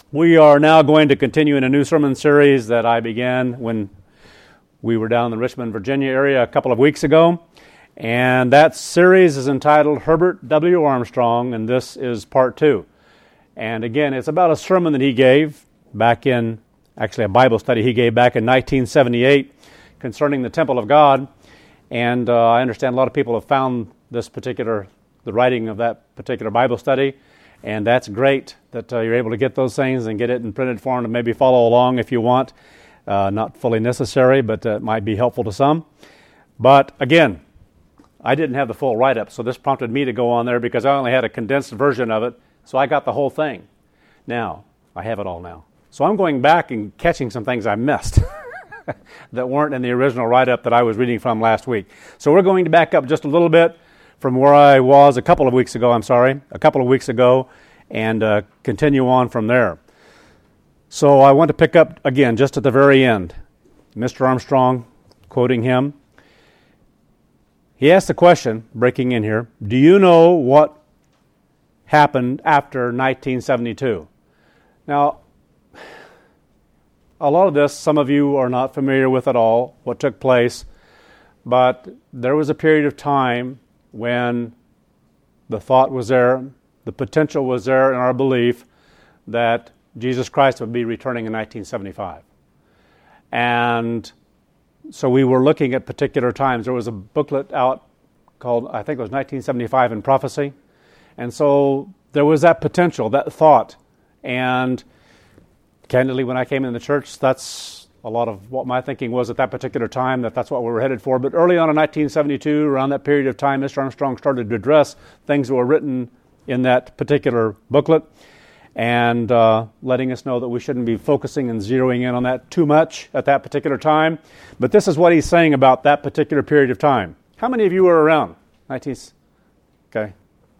We are now going to continue in a new sermon series that I began when we were down in the Richmond, Virginia area a couple of weeks ago. And that series is entitled Herbert W. Armstrong, and this is part 2. And again, it's about a sermon that he gave back in, actually a Bible study he gave back in 1978 concerning the Temple of God. And I understand a lot of people have found the writing of that particular Bible study. And that's great that you're able to get those things and get it in printed form and maybe follow along if you want. Not fully necessary, but it might be helpful to some. But again, I didn't have the full write-up, so this prompted me to go on there because I only had a condensed version of it, so I got the whole thing. Now, I have it all now. So I'm going back and catching some things I missed that weren't in the original write-up that I was reading from last week. So we're going to back up just a little bit from where I was a couple of weeks ago, and continue on from there. So I want to pick up again just at the very end. Mr. Armstrong, quoting him, he asked the question, breaking in here, do you know what happened after 1972? Now, a lot of this, some of you are not familiar with at all, what took place, but there was a period of time when the thought was there, the potential was there in our belief that Jesus Christ would be returning in 1975. And so we were looking at particular times. There was a booklet out called, I think it was 1975 in Prophecy. And so there was that potential, that thought. And candidly, when I came in the church, that's a lot of what my thinking was at that particular time, that's what we were headed for. But early on in 1972, around that period of time, Mr. Armstrong started to address things that were written in that particular booklet and letting us know that we shouldn't be focusing and zeroing in on that too much at that particular time. But this is what he's saying about that particular period of time. How many of you were around? Okay.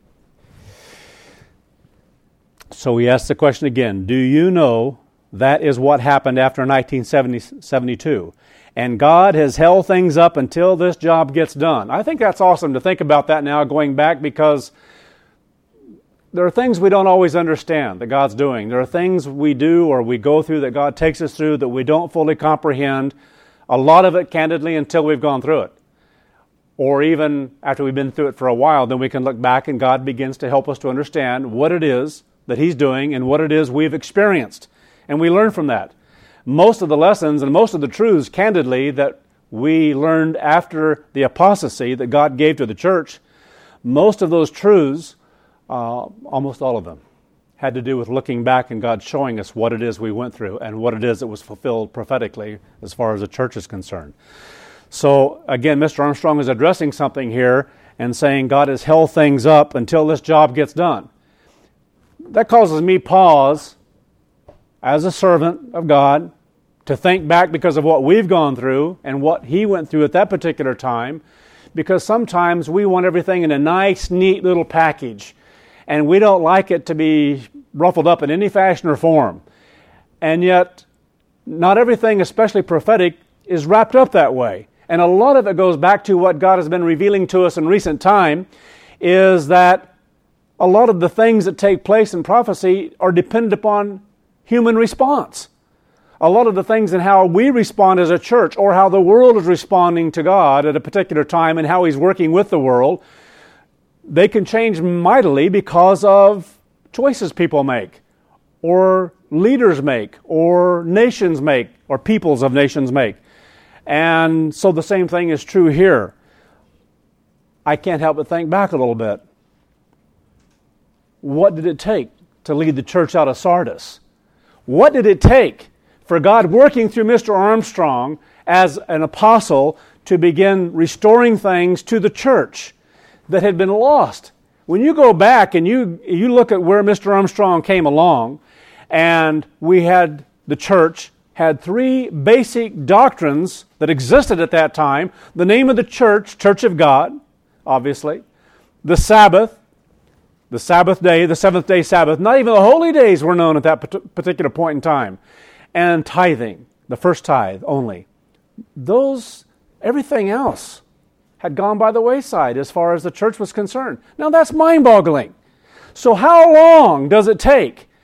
So we asked the question again, do you know that is what happened after 1972? And God has held things up until this job gets done. I think that's awesome to think about that now going back, because there are things we don't always understand that God's doing. There are things we do or we go through that God takes us through that we don't fully comprehend. A lot of it, candidly, until we've gone through it. Or even after we've been through it for a while, then we can look back and God begins to help us to understand what it is that He's doing and what it is we've experienced. And we learn from that. Most of the lessons and most of the truths, candidly, that we learned after the apostasy that God gave to the church, most of those truths, almost all of them, had to do with looking back and God showing us what it is we went through and what it is that was fulfilled prophetically as far as the church is concerned. So, again, Mr. Armstrong is addressing something here and saying God has held things up until this job gets done. That causes me pause as a servant of God to think back because of what we've gone through and what He went through at that particular time, because sometimes we want everything in a nice, neat little package, and we don't like it to be ruffled up in any fashion or form. And yet, not everything, especially prophetic, is wrapped up that way. And a lot of it goes back to what God has been revealing to us in recent time, is that a lot of the things that take place in prophecy are dependent upon human response. A lot of the things in how we respond as a church, or how the world is responding to God at a particular time and how He's working with the world, they can change mightily because of choices people make, or leaders make, or nations make, or peoples of nations make. And so the same thing is true here. I can't help but think back a little bit. What did it take to lead the church out of Sardis? What did it take for God working through Mr. Armstrong as an apostle to begin restoring things to the church that had been lost? When you go back and you look at where Mr. Armstrong came along, and the church had 3 basic doctrines that existed at that time. The name of the church, Church of God, obviously. The Sabbath day, the seventh-day Sabbath. Not even the holy days were known at that particular point in time. And tithing, the first tithe only. Everything else had gone by the wayside as far as the church was concerned. Now that's mind-boggling. So how long does it take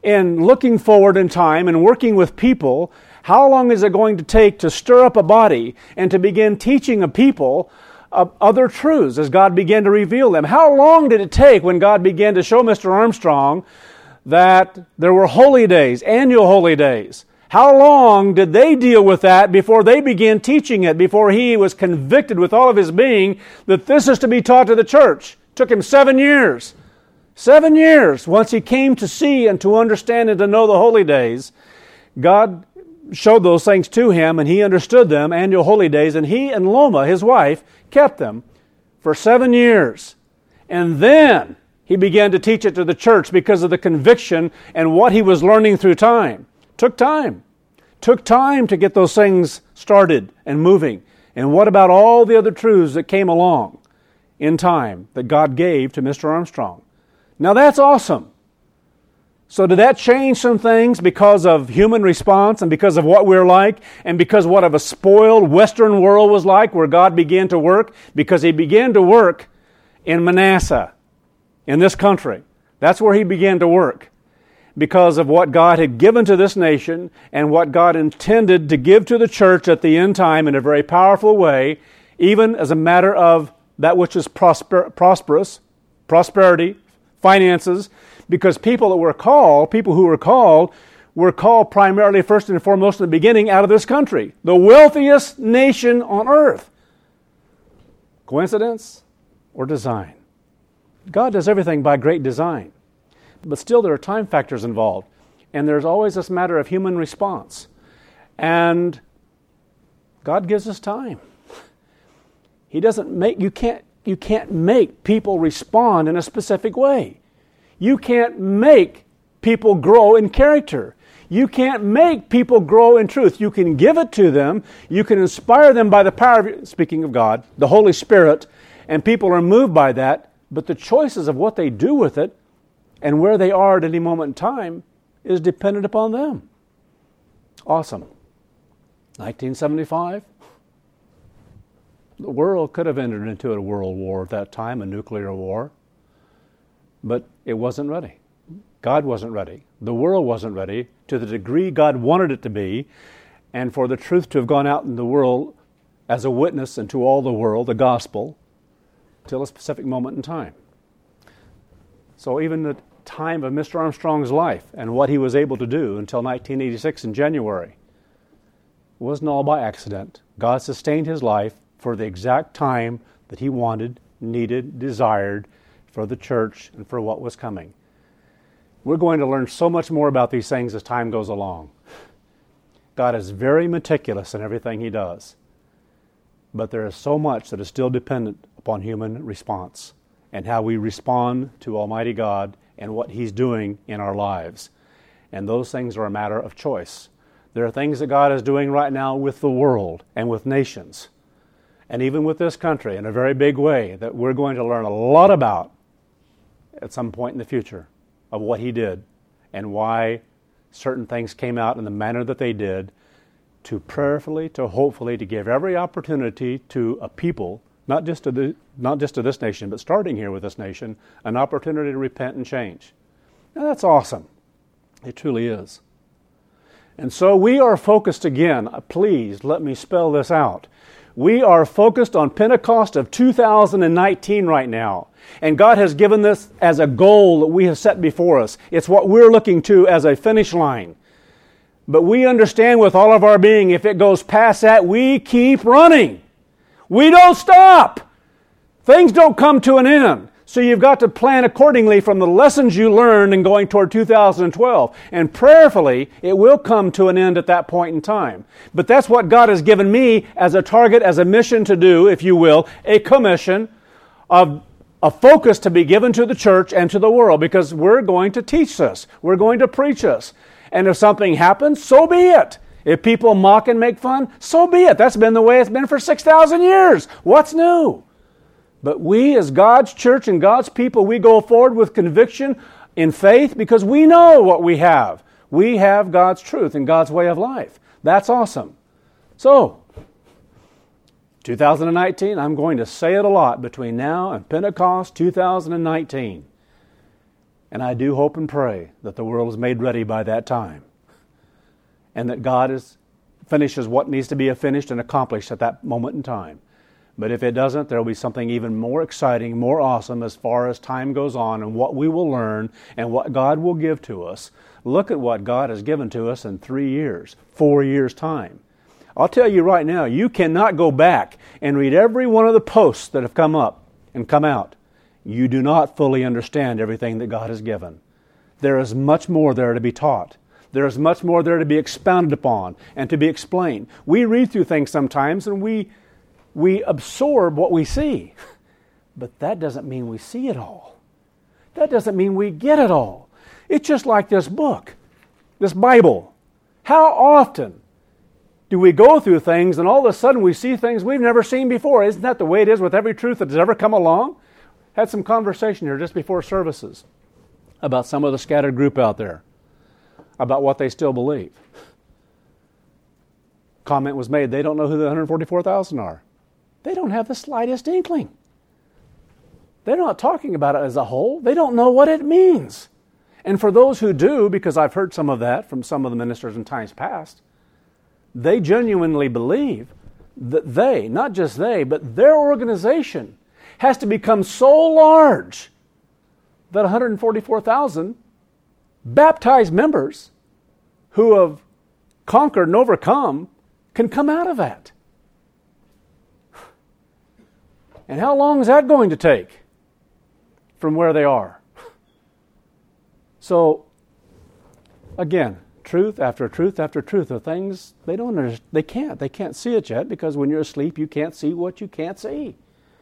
in looking forward in time and working with people, how long is it going to take to stir up a body and to begin teaching a people other truths as God began to reveal them? How long did it take when God began to show Mr. Armstrong that there were holy days, annual holy days? How long did they deal with that before they began teaching it, before he was convicted with all of his being that this is to be taught to the church? It took him 7 years. 7 years. Once he came to see and to understand and to know the holy days, God showed those things to him, and he understood them, annual holy days, and he and Loma, his wife, kept them for 7 years. And then he began to teach it to the church because of the conviction and what he was learning through time. Took time. Took time to get those things started and moving. And what about all the other truths that came along in time that God gave to Mr. Armstrong? Now that's awesome. So did that change some things because of human response and because of what we're like and because what of a spoiled Western world was like where God began to work? Because he began to work in Manasseh, in this country. That's where he began to work because of what God had given to this nation and what God intended to give to the church at the end time in a very powerful way, even as a matter of that which is prosperous, prosperity, finances, because people who were called primarily, first and foremost, in the beginning, out of this country, the wealthiest nation on earth. Coincidence or design? God does everything by great design, but still there are time factors involved, and there's always this matter of human response. And God gives us time. He doesn't make you can't make people respond in a specific way. You can't make people grow in character. You can't make people grow in truth. You can give it to them. You can inspire them by the power of, speaking of God, the Holy Spirit, and people are moved by that. But the choices of what they do with it and where they are at any moment in time is dependent upon them. Awesome. 1975. The world could have entered into a world war at that time, a nuclear war. But it wasn't ready. God wasn't ready. The world wasn't ready to the degree God wanted it to be, and for the truth to have gone out in the world as a witness into all the world, the gospel, till a specific moment in time. So even the time of Mr. Armstrong's life and what he was able to do until 1986 in January wasn't all by accident. God sustained his life for the exact time that he wanted, needed, desired, for the church and for what was coming. We're going to learn so much more about these things as time goes along. God is very meticulous in everything he does, but there is so much that is still dependent upon human response and how we respond to Almighty God and what he's doing in our lives. And those things are a matter of choice. There are things that God is doing right now with the world and with nations, and even with this country in a very big way that we're going to learn a lot about at some point in the future of what he did and why certain things came out in the manner that they did, to prayerfully, to hopefully, to give every opportunity to a people, not just to this nation, but starting here with this nation, an opportunity to repent and change. Now that's awesome. It truly is. And so we are focused again. Please let me spell this out. We are focused on Pentecost of 2019 right now. And God has given this as a goal that we have set before us. It's what we're looking to as a finish line. But we understand with all of our being, if it goes past that, we keep running. We don't stop. Things don't come to an end. So you've got to plan accordingly from the lessons you learned in going toward 2012. And prayerfully, it will come to an end at that point in time. But that's what God has given me as a target, as a mission to do, if you will, a commission of a focus to be given to the church and to the world, because we're going to teach this. We're going to preach this. And if something happens, so be it. If people mock and make fun, so be it. That's been the way it's been for 6,000 years. What's new? But we, as God's church and God's people, we go forward with conviction in faith because we know what we have. We have God's truth and God's way of life. That's awesome. So, 2019, I'm going to say it a lot between now and Pentecost 2019. And I do hope and pray that the world is made ready by that time, and that God finishes what needs to be finished and accomplished at that moment in time. But if it doesn't, there will be something even more exciting, more awesome as far as time goes on, and what we will learn and what God will give to us. Look at what God has given to us in 3 years, 4 years' time. I'll tell you right now, you cannot go back and read every one of the posts that have come up and come out. You do not fully understand everything that God has given. There is much more there to be taught. There is much more there to be expounded upon and to be explained. We read through things sometimes and we absorb what we see. But that doesn't mean we see it all. That doesn't mean we get it all. It's just like this book, this Bible. How often do we go through things and all of a sudden we see things we've never seen before? Isn't that the way it is with every truth that has ever come along? Had some conversation here just before services about some of the scattered group out there, about what they still believe. Comment was made, they don't know who the 144,000 are. They don't have the slightest inkling. They're not talking about it as a whole. They don't know what it means. And for those who do, because I've heard some of that from some of the ministers in times past, they genuinely believe that they, not just they, but their organization has to become so large that 144,000 baptized members who have conquered and overcome can come out of that. And how long is that going to take from where they are? So, again, truth after truth after truth are things they don't understand. They can't see it yet, because when you're asleep you can't see what you can't see.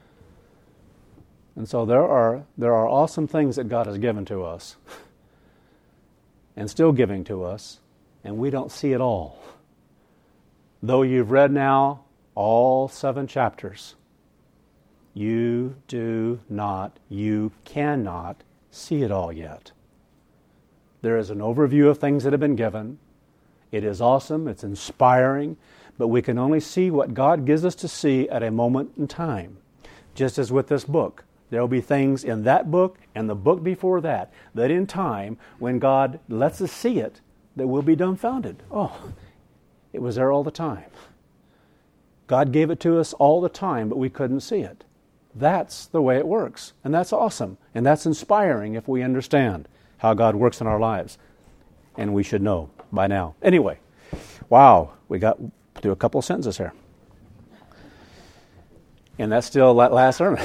And so there are awesome things that God has given to us and still giving to us, and we don't see it all. Though you've read now all 7 chapters, you cannot see it all yet. There is an overview of things that have been given. It is awesome, it's inspiring, but we can only see what God gives us to see at a moment in time. Just as with this book, there will be things in that book and the book before that in time, when God lets us see it, that we'll be dumbfounded. Oh, it was there all the time. God gave it to us all the time, but we couldn't see it. That's the way it works. And that's awesome. And that's inspiring if we understand how God works in our lives. And we should know by now. Anyway, wow, we got through a couple of sentences here. And that's still that last sermon.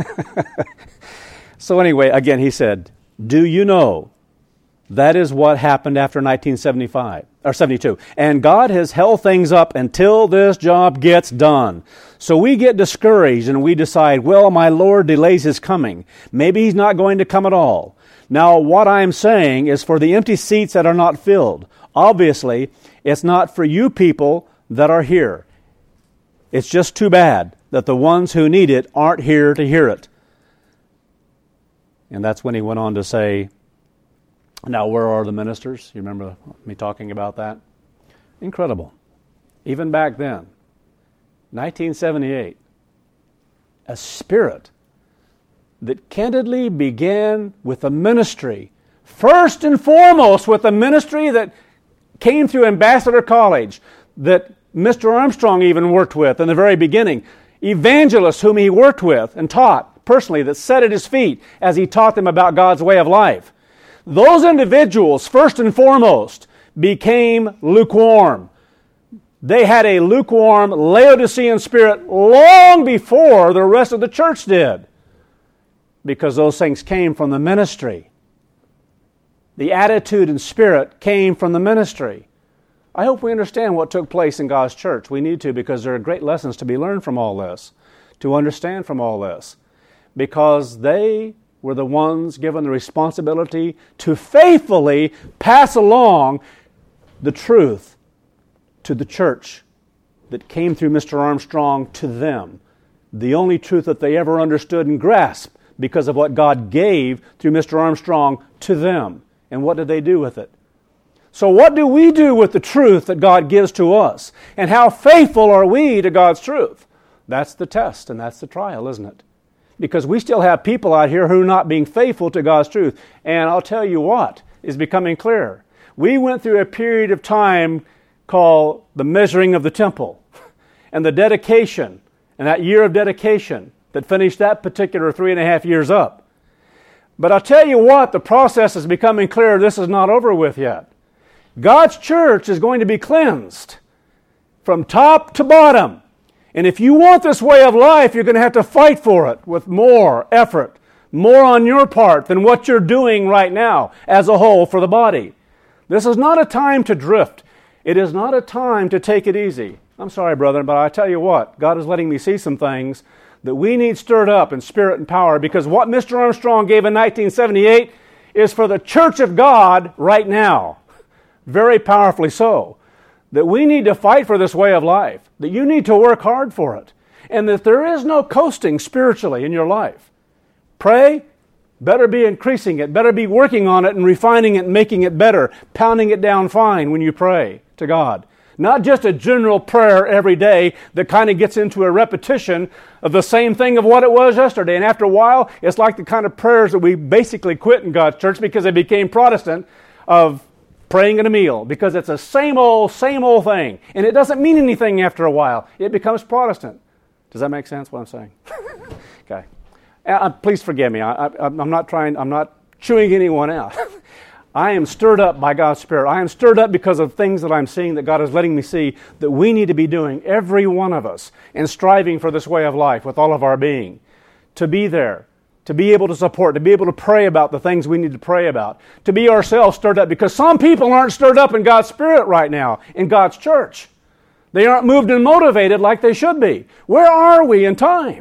So anyway, again, he said, do you know that is what happened after 1975 or 72? And God has held things up until this job gets done. So we get discouraged and we decide, well, my Lord delays his coming. Maybe he's not going to come at all. Now, what I'm saying is for the empty seats that are not filled. Obviously, it's not for you people that are here. It's just too bad that the ones who need it aren't here to hear it. And that's when he went on to say, now where are the ministers? You remember me talking about that? Incredible. Even back then, 1978, a spirit that candidly began with a ministry, first and foremost with a ministry that came through Ambassador College, that Mr. Armstrong even worked with in the very beginning. Evangelists whom he worked with and taught personally, that sat at his feet as he taught them about God's way of life. Those individuals, first and foremost, became lukewarm. They had a lukewarm Laodicean spirit long before the rest of the church did, because those things came from the ministry. The attitude and spirit came from the ministry. I hope we understand what took place in God's church. We need to, because there are great lessons to be learned from all this, to understand from all this, because they were the ones given the responsibility to faithfully pass along the truth to the church that came through Mr. Armstrong to them. The only truth that they ever understood and grasped because of what God gave through Mr. Armstrong to them. And what did they do with it? So what do we do with the truth that God gives to us? And how faithful are we to God's truth? That's the test and that's the trial, isn't it? Because we still have people out here who are not being faithful to God's truth. And I'll tell you what is becoming clear. We went through a period of time called the measuring of the temple and the dedication, and that year of dedication that finished that particular 3.5 years up. But I'll tell you what, the process is becoming clear. This is not over with yet. God's church is going to be cleansed from top to bottom. And if you want this way of life, you're going to have to fight for it with more effort, more on your part than what you're doing right now as a whole for the body. This is not a time to drift. It is not a time to take it easy. I'm sorry, brother, but I tell you what, God is letting me see some things that we need stirred up in spirit and power, because what Mr. Armstrong gave in 1978 is for the church of God right now. Very powerfully so. That we need to fight for this way of life. That you need to work hard for it. And that there is no coasting spiritually in your life. Pray, better be increasing it, better be working on it and refining it and making it better, pounding it down fine when you pray to God. Not just a general prayer every day that kind of gets into a repetition of the same thing of what it was yesterday. And after a while, it's like the kind of prayers that we basically quit in God's church because they became Protestant, of praying at a meal, because it's the same old thing. And it doesn't mean anything after a while. It becomes Protestant. Does that make sense, what I'm saying? Okay. Please forgive me. I'm not chewing anyone out. I am stirred up by God's Spirit. I am stirred up because of things that I'm seeing that God is letting me see that we need to be doing, every one of us, and striving for this way of life with all of our being. To be there, to be able to support, to be able to pray about the things we need to pray about, to be ourselves stirred up, because some people aren't stirred up in God's Spirit right now, in God's church. They aren't moved and motivated like they should be. Where are we in time?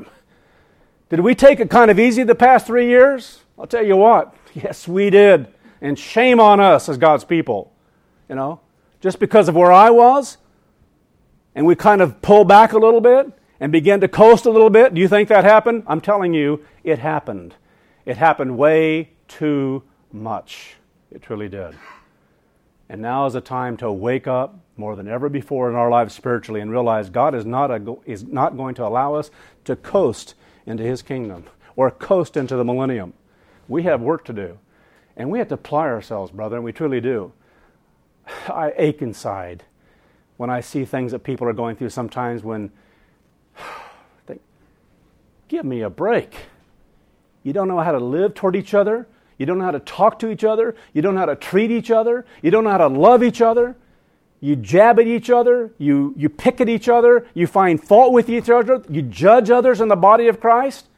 Did we take it kind of easy the past 3 years? I'll tell you what, yes, we did. And shame on us as God's people. You know, just because of where I was, and we kind of pulled back a little bit and began to coast a little bit. Do you think that happened? I'm telling you, it happened. It happened way too much. It truly did. And now is a time to wake up more than ever before in our lives spiritually and realize God is not going to allow us to coast into His kingdom or coast into the millennium. We have work to do. And we have to apply ourselves, brother, and we truly do. I ache inside when I see things that people are going through sometimes when I think, give me a break. You don't know how to live toward each other. You don't know how to talk to each other. You don't know how to treat each other. You don't know how to love each other. You jab at each other. You pick at each other. You find fault with each other. You judge others in the body of Christ.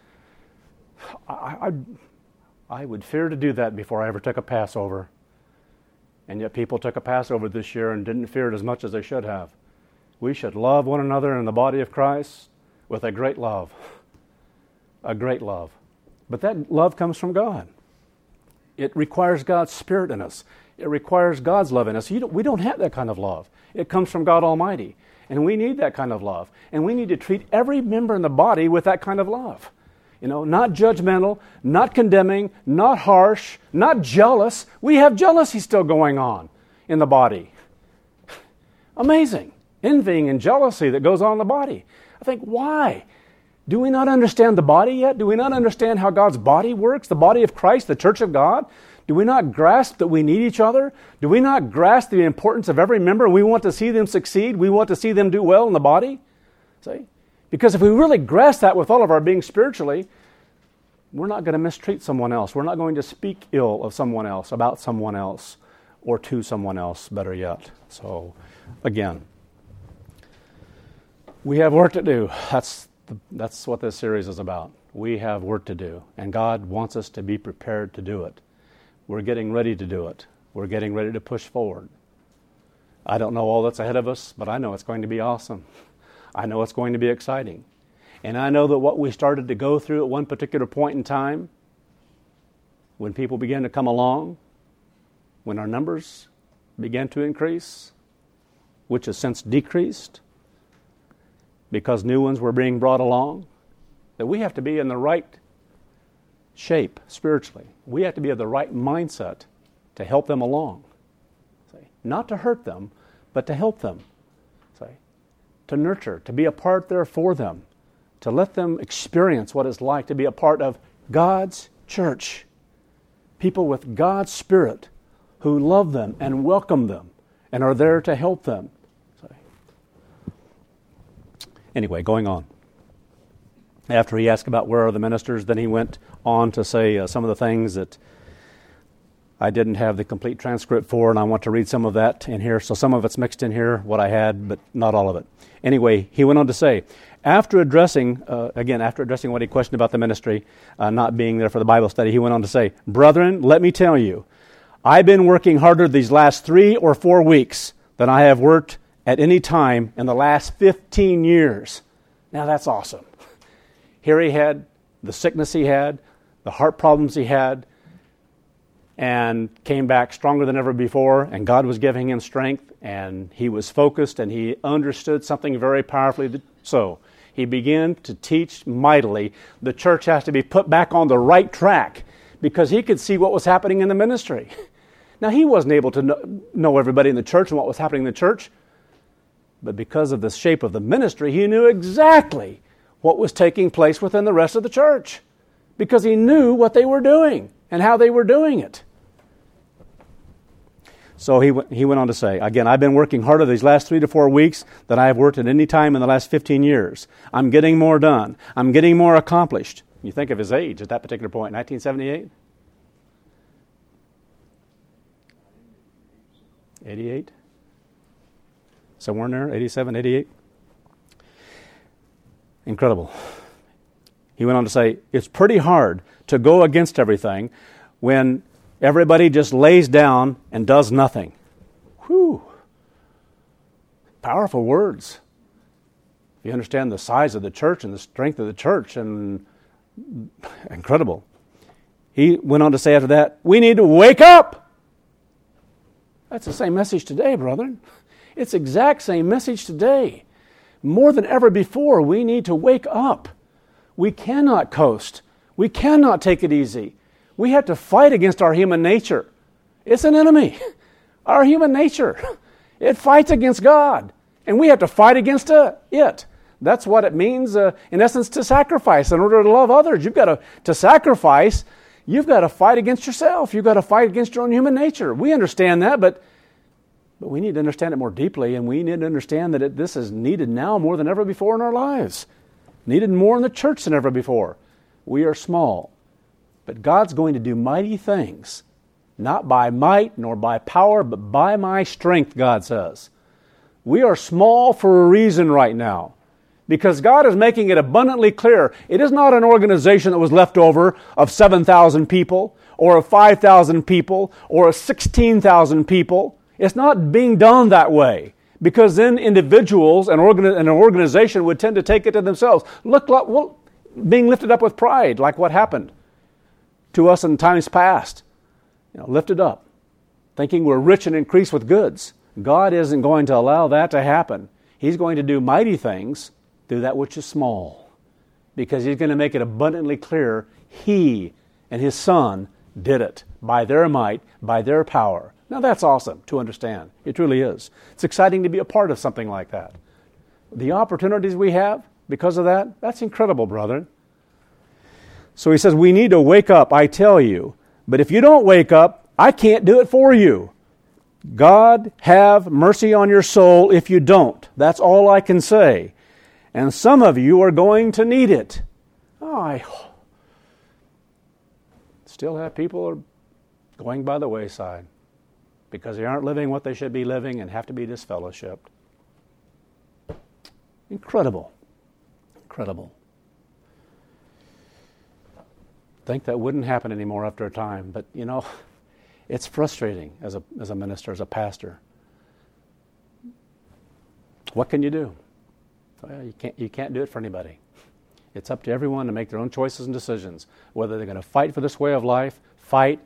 I would fear to do that before I ever took a Passover. And yet people took a Passover this year and didn't fear it as much as they should have. We should love one another in the body of Christ with a great love. A great love. But that love comes from God. It requires God's Spirit in us. It requires God's love in us. We don't have that kind of love. It comes from God Almighty. And we need that kind of love. And we need to treat every member in the body with that kind of love. You know, not judgmental, not condemning, not harsh, not jealous. We have jealousy still going on in the body. Amazing. Envying and jealousy that goes on in the body. I think, why? Do we not understand the body yet? Do we not understand how God's body works? The body of Christ, the church of God? Do we not grasp that we need each other? Do we not grasp the importance of every member? We want to see them succeed. We want to see them do well in the body. See? Because if we really grasp that with all of our being spiritually, we're not going to mistreat someone else. We're not going to speak ill of someone else, about someone else, or to someone else, better yet. So, again, we have work to do. That's what this series is about. We have work to do, and God wants us to be prepared to do it. We're getting ready to do it. We're getting ready to push forward. I don't know all that's ahead of us, but I know it's going to be awesome. I know it's going to be exciting. And I know that what we started to go through at one particular point in time, when people began to come along, when our numbers began to increase, which has since decreased, because new ones were being brought along, that we have to be in the right shape spiritually. We have to be of the right mindset to help them along. Not to hurt them, but to help them. To nurture, to be a part there for them, to let them experience what it's like to be a part of God's church. People with God's Spirit who love them and welcome them and are there to help them. Anyway, going on. After he asked about where are the ministers, then he went on to say some of the things that I didn't have the complete transcript for, and I want to read some of that in here. So some of it's mixed in here, what I had, but not all of it. Anyway, he went on to say, after addressing what he questioned about the ministry, not being there for the Bible study, he went on to say, brethren, let me tell you, I've been working harder these last 3 or 4 weeks than I have worked at any time in the last 15 years. Now that's awesome. Here he had the sickness he had, the heart problems he had, and came back stronger than ever before, and God was giving him strength, and he was focused, and he understood something very powerfully. So he began to teach mightily. The church has to be put back on the right track because he could see what was happening in the ministry. Now, he wasn't able to know everybody in the church and what was happening in the church, but because of the shape of the ministry, he knew exactly what was taking place within the rest of the church because he knew what they were doing and how they were doing it. So he went on to say, again, I've been working harder these last 3 to 4 weeks than I have worked at any time in the last 15 years. I'm getting more done. I'm getting more accomplished. You think of his age at that particular point, 1978? 88? Somewhere in there, 87, 88? Incredible. He went on to say, it's pretty hard to go against everything when everybody just lays down and does nothing. Whew. Powerful words. If you understand the size of the church and the strength of the church, and incredible. He went on to say after that, we need to wake up. That's the same message today, brethren. It's the exact same message today. More than ever before, we need to wake up. We cannot coast. We cannot take it easy. We have to fight against our human nature. It's an enemy. Our human nature. It fights against God. And we have to fight against it. That's what it means, in essence, to sacrifice. In order to love others, you've got to sacrifice. You've got to fight against yourself. You've got to fight against your own human nature. We understand that, but we need to understand it more deeply, and we need to understand that this is needed now more than ever before in our lives. Needed more in the church than ever before. We are small. But God's going to do mighty things, not by might nor by power, but by my strength, God says. We are small for a reason right now, because God is making it abundantly clear. It is not an organization that was left over of 7,000 people, or of 5,000 people, or of 16,000 people. It's not being done that way, because then individuals and an organization would tend to take it to themselves. Look like being lifted up with pride, like what happened to us in times past. Lifted up, thinking we're rich and increased with goods. God isn't going to allow that to happen. He's going to do mighty things through that which is small, because He's going to make it abundantly clear He and His Son did it by their might, by their power. Now that's awesome to understand. It truly is. It's exciting to be a part of something like that. The opportunities we have because of that, that's incredible, brethren. So he says, we need to wake up, I tell you. But if you don't wake up, I can't do it for you. God have mercy on your soul if you don't. That's all I can say. And some of you are going to need it. I still have people going by the wayside because they aren't living what they should be living and have to be disfellowshipped. Incredible. Incredible. Think that wouldn't happen anymore after a time, but it's frustrating as a minister, as a pastor. What can you do? Well, you can't do it for anybody. It's up to everyone to make their own choices and decisions, whether they're going to fight for this way of life, fight,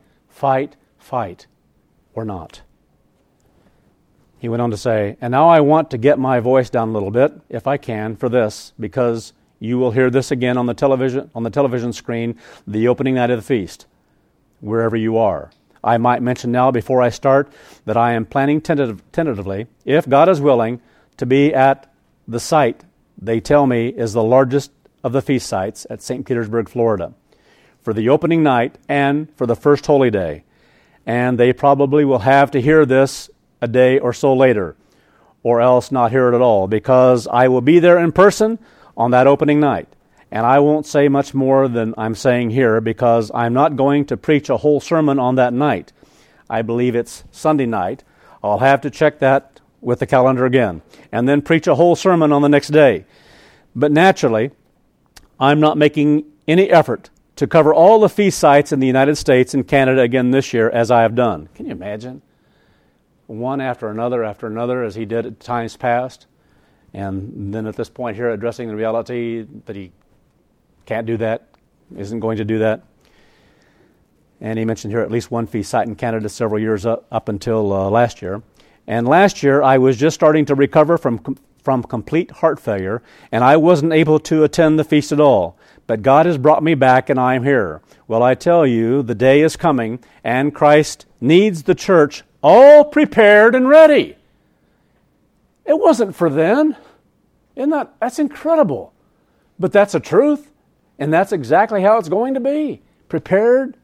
or not. He went on to say, and now I want to get my voice down a little bit, if I can, for this, because you will hear this again on the television screen, the opening night of the feast, wherever you are. I might mention now, before I start, that I am planning tentatively, if God is willing, to be at the site they tell me is the largest of the feast sites at St. Petersburg, Florida, for the opening night and for the first Holy Day. And they probably will have to hear this a day or so later, or else not hear it at all, because I will be there in person on that opening night. And I won't say much more than I'm saying here, because I'm not going to preach a whole sermon on that night. I believe it's Sunday night. I'll have to check that with the calendar again, and then preach a whole sermon on the next day. But naturally, I'm not making any effort to cover all the feast sites in the United States and Canada again this year as I have done. Can you imagine? One after another, as he did at times past. And then at this point here, addressing the reality that he can't do that, isn't going to do that. And he mentioned here at least one feast site in Canada several years up until last year. And last year, I was just starting to recover from complete heart failure, and I wasn't able to attend the feast at all. But God has brought me back, and I am here. Well, I tell you, the day is coming, and Christ needs the church all prepared and ready. It wasn't for then. That's incredible. But that's the truth, and that's exactly how it's going to be. Prepared.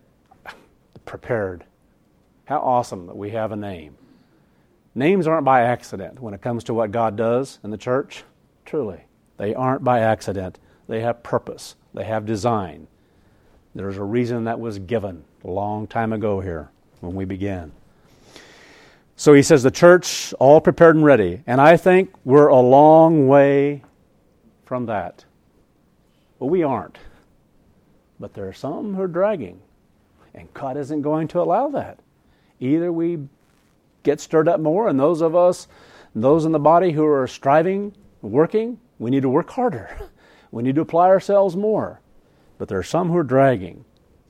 How awesome that we have a name. Names aren't by accident when it comes to what God does in the church. Truly, they aren't by accident. They have purpose. They have design. There's a reason that was given a long time ago here when we began. So he says the church all prepared and ready. And I think we're a long way from that. Well, we aren't. But there are some who are dragging. And God isn't going to allow that. Either we get stirred up more, and those of us, those in the body who are striving, working, we need to work harder. We need to apply ourselves more. But there are some who are dragging.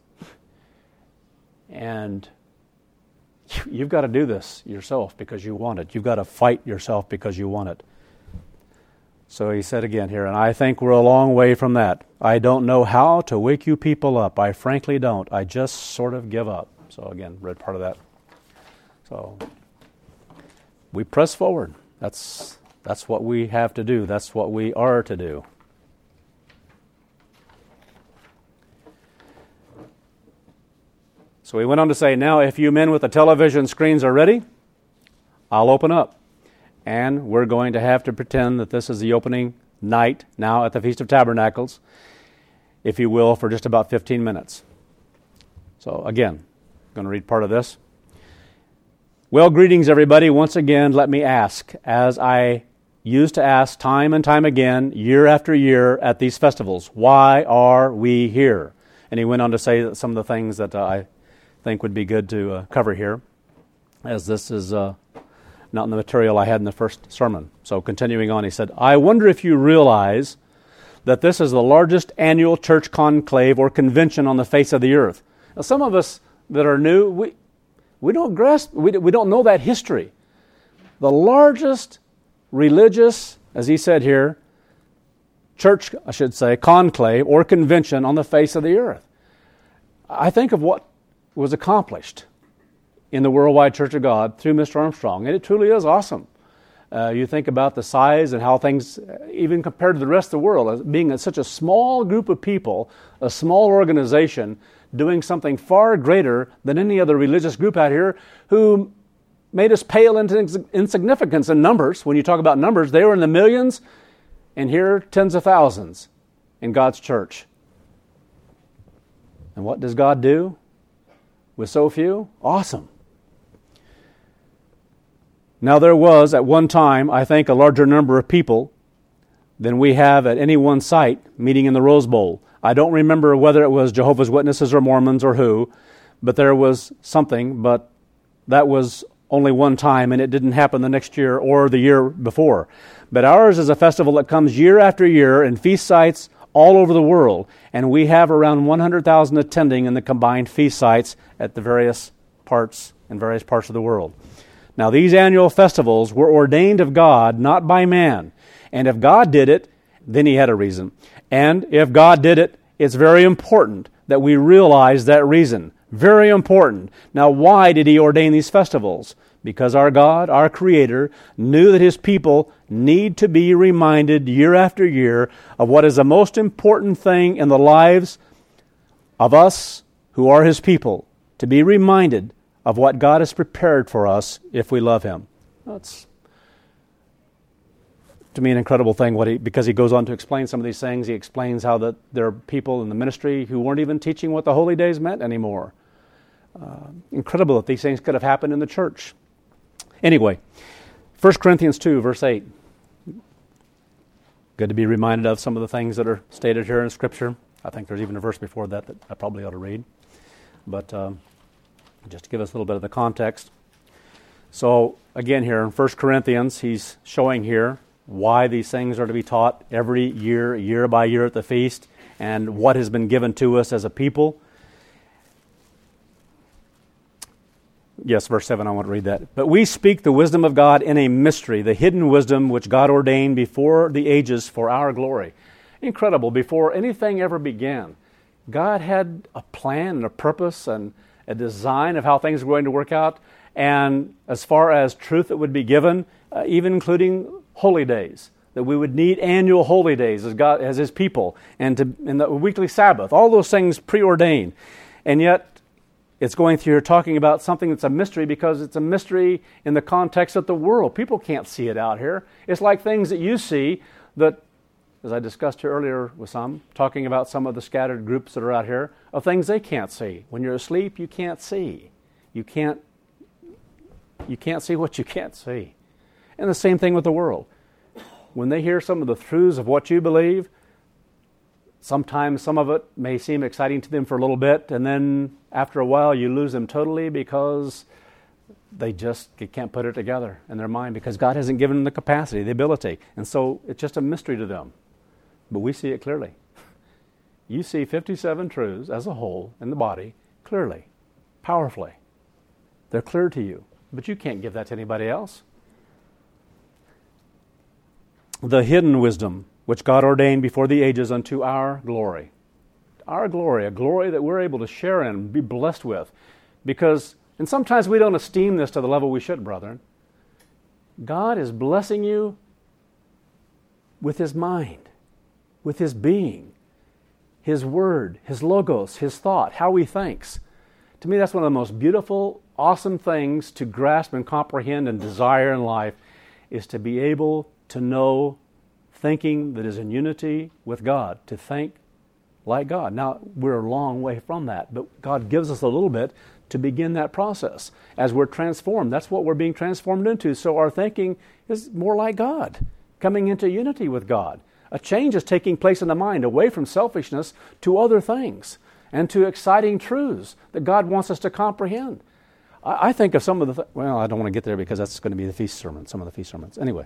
And you've got to do this yourself because you want it. You've got to fight yourself because you want it. So he said again here, and I think we're a long way from that. I don't know how to wake you people up. I frankly don't. I just sort of give up. So again, read part of that. So we press forward. That's what we have to do. That's what we are to do. So he went on to say, now if you men with the television screens are ready, I'll open up. And we're going to have to pretend that this is the opening night now at the Feast of Tabernacles, if you will, for just about 15 minutes. So again, I'm going to read part of this. Well, greetings everybody. Once again, let me ask, as I used to ask time and time again, year after year at these festivals, why are we here? And he went on to say that some of the things that I think would be good to cover here, as this is not in the material I had in the first sermon. So continuing on, he said, I wonder if you realize that this is the largest annual church conclave or convention on the face of the earth. Now, some of us that are new, we don't grasp, we don't know that history. The largest religious, as he said here, church, I should say, conclave or convention on the face of the earth. I think of what was accomplished in the Worldwide Church of God through Mr. Armstrong, and it truly is awesome. You think about the size and how things, even compared to the rest of the world, as being such a small group of people, a small organization, doing something far greater than any other religious group out here who made us pale into insignificance in numbers. When you talk about numbers, they were in the millions, and here tens of thousands in God's church. And what does God do with so few? Awesome. Now there was, at one time, I think, a larger number of people than we have at any one site meeting in the Rose Bowl. I don't remember whether it was Jehovah's Witnesses or Mormons or who, but there was something, but that was only one time, and it didn't happen the next year or the year before. But ours is a festival that comes year after year in feast sites all over the world, and we have around 100,000 attending in the combined feast sites at the various parts of the world. Now, these annual festivals were ordained of God, not by man. And if God did it, then he had a reason. And if God did it, it's very important that we realize that reason. Very important. Now, why did He ordain these festivals? Because our God, our Creator, knew that His people need to be reminded year after year of what is the most important thing in the lives of us who are His people, to be reminded of what God has prepared for us if we love Him. That's, to me, an incredible thing because He goes on to explain some of these things. He explains how that there are people in the ministry who weren't even teaching what the holy days meant anymore. Incredible that these things could have happened in the church. Anyway, 1 Corinthians 2, verse 8. Good to be reminded of some of the things that are stated here in Scripture. I think there's even a verse before that I probably ought to read. But just to give us a little bit of the context. So, again here in 1 Corinthians, he's showing here why these things are to be taught every year, year by year at the feast, and what has been given to us as a people. Yes, verse 7, I want to read that. But we speak the wisdom of God in a mystery, the hidden wisdom which God ordained before the ages for our glory. Incredible. Before anything ever began, God had a plan and a purpose and a design of how things were going to work out. And as far as truth that would be given, even including holy days, that we would need annual holy days as God, as His people, and the weekly Sabbath, all those things preordained. And yet, it's going through here talking about something that's a mystery because it's a mystery in the context of the world. People can't see it out here. It's like things that you see that, as I discussed here earlier with some, talking about some of the scattered groups that are out here, of things they can't see. When you're asleep, you can't see. You can't see what you can't see. And the same thing with the world. When they hear some of the truths of what you believe, sometimes some of it may seem exciting to them for a little bit, and then after a while you lose them totally because they can't put it together in their mind because God hasn't given them the capacity, the ability. And so it's just a mystery to them. But we see it clearly. You see 57 truths as a whole in the body clearly, powerfully. They're clear to you, but you can't give that to anybody else. The hidden wisdom which God ordained before the ages unto our glory. Our glory, a glory that we're able to share in and be blessed with. And sometimes we don't esteem this to the level we should, brethren. God is blessing you with His mind, with His being, His word, His logos, His thought, how He thinks. To me, that's one of the most beautiful, awesome things to grasp and comprehend and desire in life, is to be able to know thinking that is in unity with God, to think like God. Now, we're a long way from that, but God gives us a little bit to begin that process. As we're transformed, that's what we're being transformed into. So our thinking is more like God, coming into unity with God. A change is taking place in the mind, away from selfishness to other things, and to exciting truths that God wants us to comprehend. I think of some of the... I don't want to get there because that's going to be the feast sermon, some of the feast sermons. Anyway,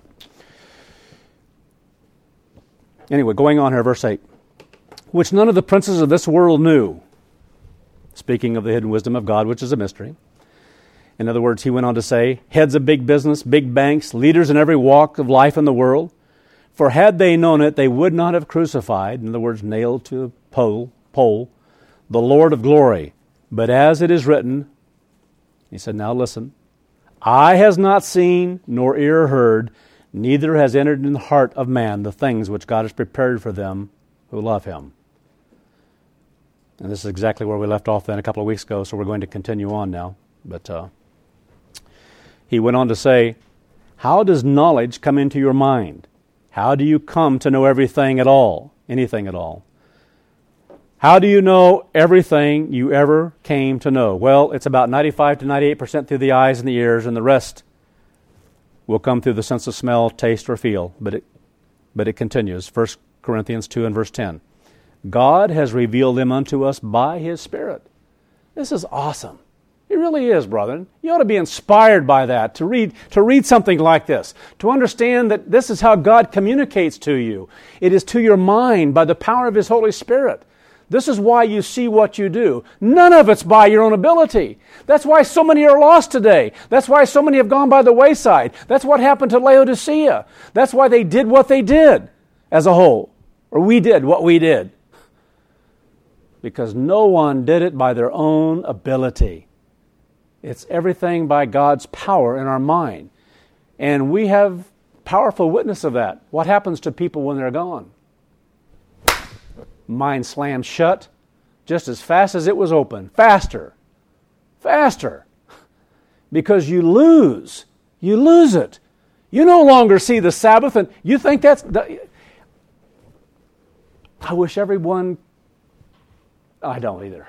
going on here, verse 8. Which none of the princes of this world knew. Speaking of the hidden wisdom of God, which is a mystery. In other words, he went on to say, heads of big business, big banks, leaders in every walk of life in the world. For had they known it, they would not have crucified, in other words, nailed to a pole, the Lord of glory. But as it is written, he said, now listen, eye has not seen, nor ear heard, neither has entered in the heart of man the things which God has prepared for them who love Him. And this is exactly where we left off then a couple of weeks ago, so we're going to continue on now. But he went on to say, how does knowledge come into your mind? How do you come to know everything at all? Anything at all? How do you know everything you ever came to know? Well, it's about 95 to 98% through the eyes and the ears, and the rest will come through the sense of smell, taste, or feel. But it continues. 1 Corinthians 2 and verse 10. God has revealed them unto us by His Spirit. This is awesome. It really is, brethren. You ought to be inspired by that, to read something like this, to understand that this is how God communicates to you. It is to your mind by the power of His Holy Spirit. This is why you see what you do. None of it's by your own ability. That's why so many are lost today. That's why so many have gone by the wayside. That's what happened to Laodicea. That's why they did what they did as a whole. Or we did what we did. because no one did it by their own ability. It's everything by God's power in our mind. And we have powerful witness of that. What happens to people when they're gone? Mind slams shut just as fast as it was open. Faster. Because you lose it. You no longer see the Sabbath, and you think I wish everyone... I don't either.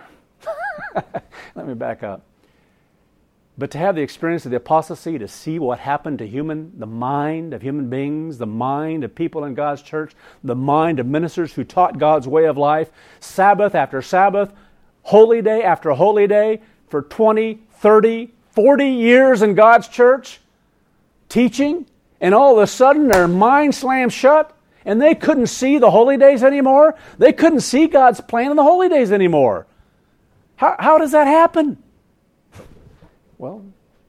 Let me back up. But to have the experience of the apostasy, to see what happened to the mind of human beings, the mind of people in God's church, the mind of ministers who taught God's way of life, Sabbath after Sabbath, holy day after holy day, for 20, 30, 40 years in God's church, teaching, and all of a sudden their mind slammed shut, and they couldn't see the holy days anymore. They couldn't see God's plan in the holy days anymore. How does that happen? Well,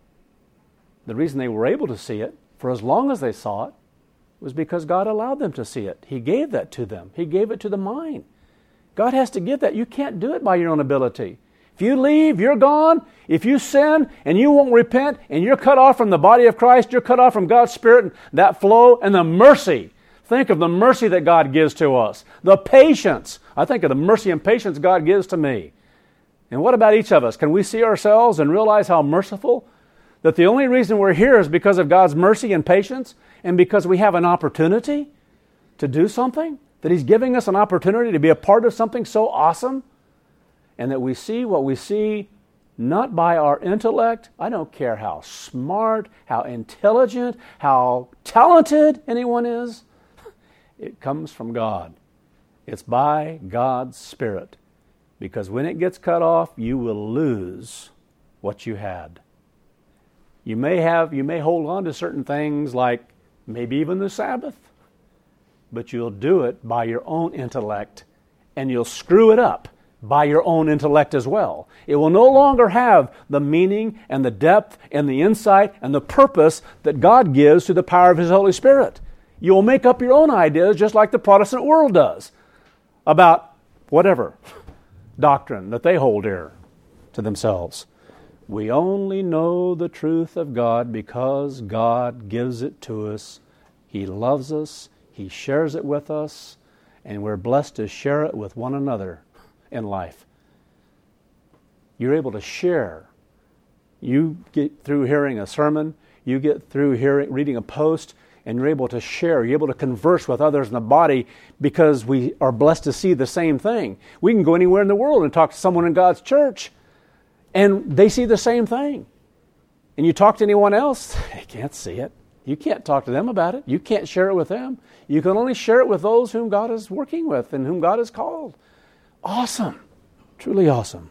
the reason they were able to see it for as long as they saw it was because God allowed them to see it. He gave that to them. He gave it to the mind. God has to give that. You can't do it by your own ability. If you leave, you're gone. If you sin and you won't repent and you're cut off from the body of Christ, you're cut off from God's Spirit, and that flow and the mercy. Think of the mercy that God gives to us. The patience. I think of the mercy and patience God gives to me. And what about each of us? Can we see ourselves and realize how merciful? That the only reason we're here is because of God's mercy and patience, and because we have an opportunity to do something? That He's giving us an opportunity to be a part of something so awesome? And that we see what we see not by our intellect. I don't care how smart, how intelligent, how talented anyone is. It comes from God. It's by God's Spirit. Because when it gets cut off, you will lose what you had. You may hold on to certain things like maybe even the Sabbath, but you'll do it by your own intellect, and you'll screw it up by your own intellect as well. It will no longer have the meaning and the depth and the insight and the purpose that God gives through the power of His Holy Spirit. You'll make up your own ideas just like the Protestant world does about whatever doctrine that they hold dear to themselves. We only know the truth of God because God gives it to us. He loves us. He shares it with us. And we're blessed to share it with one another in life. You're able to share. You get through hearing a sermon. You get through reading a post. And you're able to share, you're able to converse with others in the body because we are blessed to see the same thing. We can go anywhere in the world and talk to someone in God's church, and they see the same thing. And you talk to anyone else, they can't see it. You can't talk to them about it. You can't share it with them. You can only share it with those whom God is working with and whom God has called. Awesome. Truly awesome.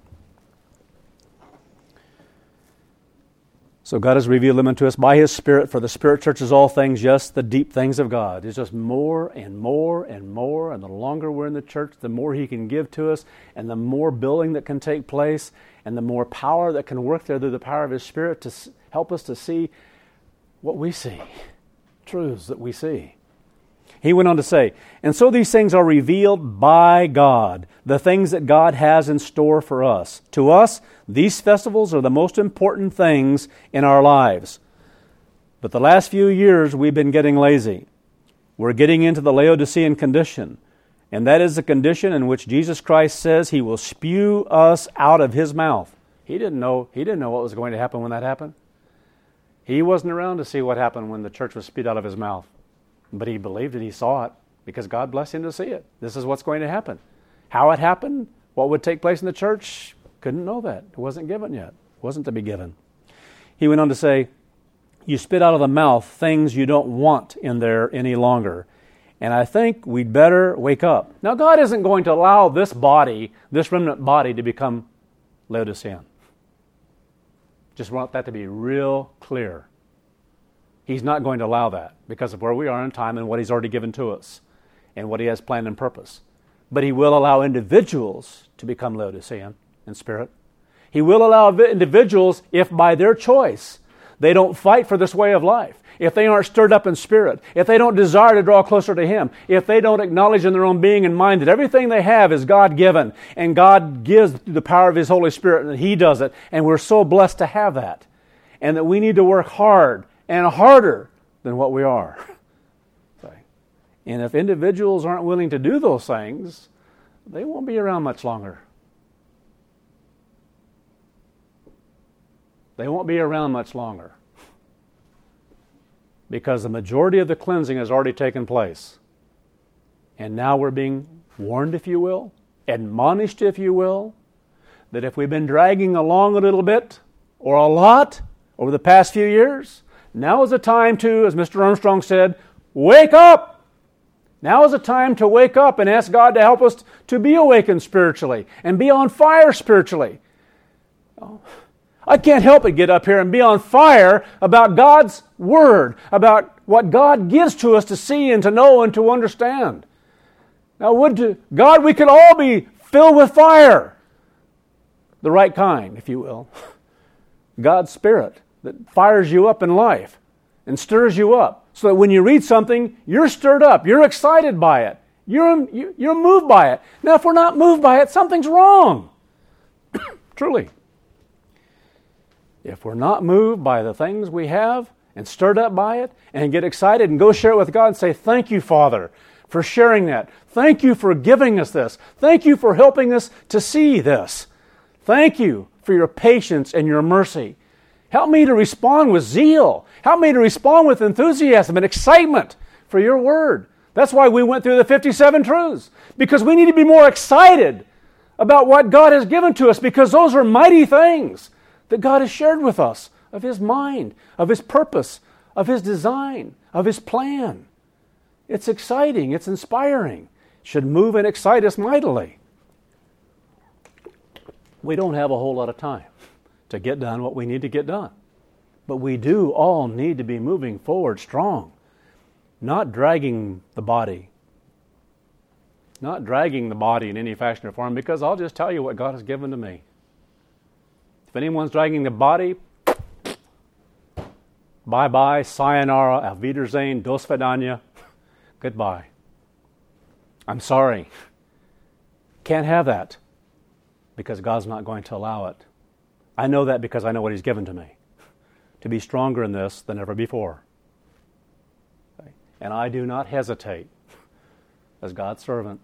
So God has revealed them unto us by His Spirit, for the Spirit searches all things, yes, the deep things of God. It's just more and more and more, and the longer we're in the church, the more He can give to us, and the more building that can take place, and the more power that can work there through the power of His Spirit to help us to see what we see, truths that we see. He went on to say, and so these things are revealed by God, the things that God has in store for us. To us, these festivals are the most important things in our lives. But the last few years, we've been getting lazy. We're getting into the Laodicean condition. And that is the condition in which Jesus Christ says He will spew us out of His mouth. He didn't know what was going to happen when that happened. He wasn't around to see what happened when the church was spewed out of His mouth. But he believed it, he saw it, because God blessed him to see it. This is what's going to happen. How it happened, what would take place in the church, couldn't know that. It wasn't given yet. It wasn't to be given. He went on to say, you spit out of the mouth things you don't want in there any longer. And I think we'd better wake up. Now, God isn't going to allow this body, this remnant body, to become Laodicean. Just want that to be real clear. He's not going to allow that because of where we are in time and what He's already given to us and what He has planned and purpose. But He will allow individuals to become Laodicean in spirit. He will allow individuals, if by their choice they don't fight for this way of life, if they aren't stirred up in spirit, if they don't desire to draw closer to Him, if they don't acknowledge in their own being and mind that everything they have is God-given, and God gives the power of His Holy Spirit, and He does it, and we're so blessed to have that, and that we need to work hard and harder than what we are. And if individuals aren't willing to do those things, they won't be around much longer. They won't be around much longer. Because the majority of the cleansing has already taken place. And now we're being warned, if you will, admonished, if you will, that if we've been dragging along a little bit or a lot over the past few years, now is the time to, as Mr. Armstrong said, wake up! Now is the time to wake up and ask God to help us to be awakened spiritually and be on fire spiritually. I can't help but get up here and be on fire about God's Word, about what God gives to us to see and to know and to understand. Now, would to God we could all be filled with fire, the right kind, if you will. God's Spirit that fires you up in life and stirs you up. So that when you read something, you're stirred up, you're excited by it, you're moved by it. Now, if we're not moved by it, something's wrong. Truly. If we're not moved by the things we have and stirred up by it and get excited and go share it with God and say, thank you, Father, for sharing that. Thank you for giving us this. Thank you for helping us to see this. Thank you for your patience and your mercy. Help me to respond with zeal. Help me to respond with enthusiasm and excitement for your Word. That's why we went through the 57 truths. Because we need to be more excited about what God has given to us, because those are mighty things that God has shared with us, of His mind, of His purpose, of His design, of His plan. It's exciting. It's inspiring. It should move and excite us mightily. We don't have a whole lot of time to get done what we need to get done. But we do all need to be moving forward strong, not dragging the body. Not dragging the body in any fashion or form, because I'll just tell you what God has given to me. If anyone's dragging the body, bye-bye, sayonara, auf Wiedersehen, do svidaniya, goodbye. I'm sorry. Can't have that, because God's not going to allow it. I know that because I know what He's given to me, to be stronger in this than ever before. Okay? And I do not hesitate, as God's servant,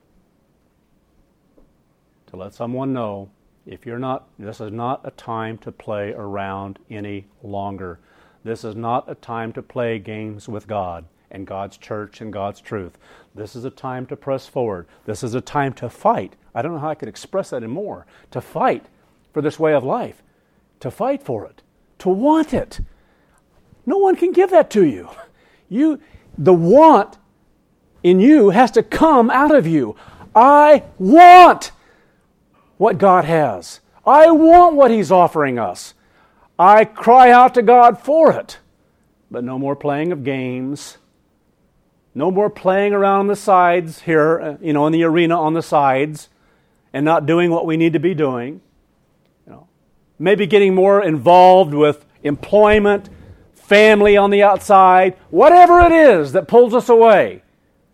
to let someone know, this is not a time to play around any longer. This is not a time to play games with God and God's church and God's truth. This is a time to press forward. This is a time to fight. I don't know how I could express that anymore. To fight for this way of life. To fight for it. To want it. No one can give that to you. The want in you has to come out of you. I want what God has. I want what He's offering us. I cry out to God for it. But no more playing of games. No more playing around on the sides here, in the arena on the sides, and not doing what we need to be doing. Maybe getting more involved with employment, family on the outside, whatever it is that pulls us away.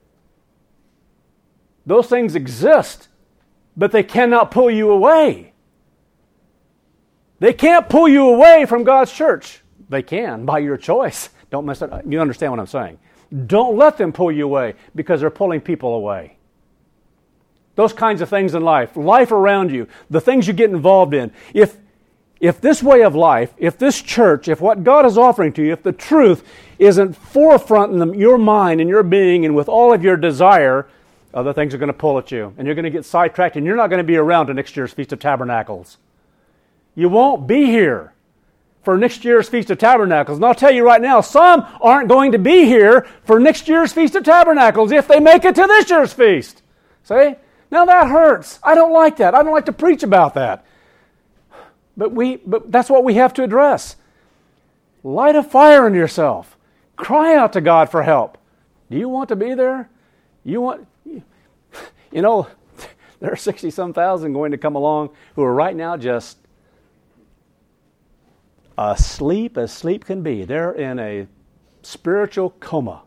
Those things exist, but they cannot pull you away. They can't pull you away from God's church. They can, by your choice. Don't mess it up. You understand what I'm saying. Don't let them pull you away, because they're pulling people away. Those kinds of things in life around you, the things you get involved in. If this way of life, if this church, if what God is offering to you, if the truth isn't forefront in your mind and your being and with all of your desire, other things are going to pull at you. And you're going to get sidetracked, and you're not going to be around to next year's Feast of Tabernacles. You won't be here for next year's Feast of Tabernacles. And I'll tell you right now, some aren't going to be here for next year's Feast of Tabernacles if they make it to this year's feast. See? Now that hurts. I don't like that. I don't like to preach about that. But that's what we have to address. Light a fire in yourself. Cry out to God for help. Do you want to be there? There are 60-some thousand going to come along who are right now just asleep as sleep can be. They're in a spiritual coma.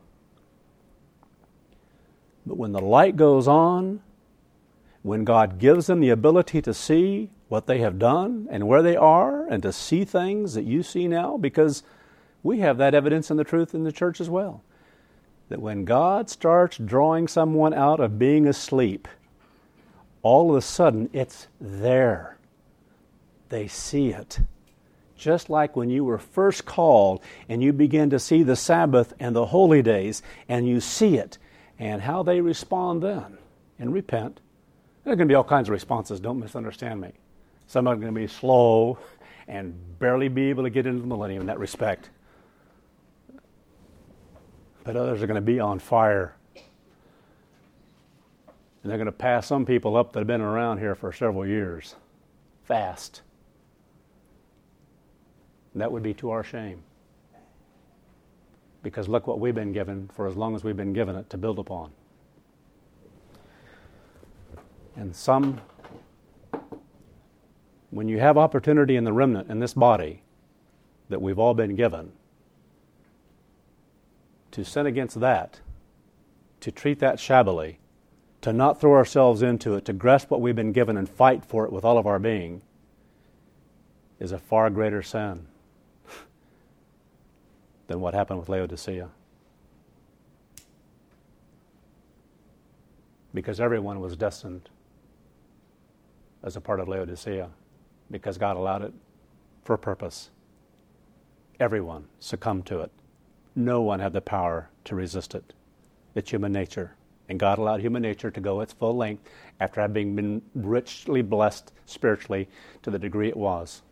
But when the light goes on, when God gives them the ability to see what they have done and where they are and to see things that you see now, because we have that evidence in the truth in the church as well, that when God starts drawing someone out of being asleep, all of a sudden it's there. They see it. Just like when you were first called and you begin to see the Sabbath and the holy days and you see it and how they respond then and repent. There are going to be all kinds of responses, don't misunderstand me. Some are going to be slow and barely be able to get into the millennium in that respect. But others are going to be on fire. And they're going to pass some people up that have been around here for several years. Fast. And that would be to our shame. Because look what we've been given for as long as we've been given it to build upon. And some, when you have opportunity in the remnant in this body that we've all been given, to sin against that, to treat that shabbily, to not throw ourselves into it, to grasp what we've been given and fight for it with all of our being, is a far greater sin than what happened with Laodicea. Because everyone was destined as a part of Laodicea, because God allowed it for a purpose. Everyone succumbed to it. No one had the power to resist it. It's human nature. And God allowed human nature to go its full length after having been richly blessed spiritually to the degree it was.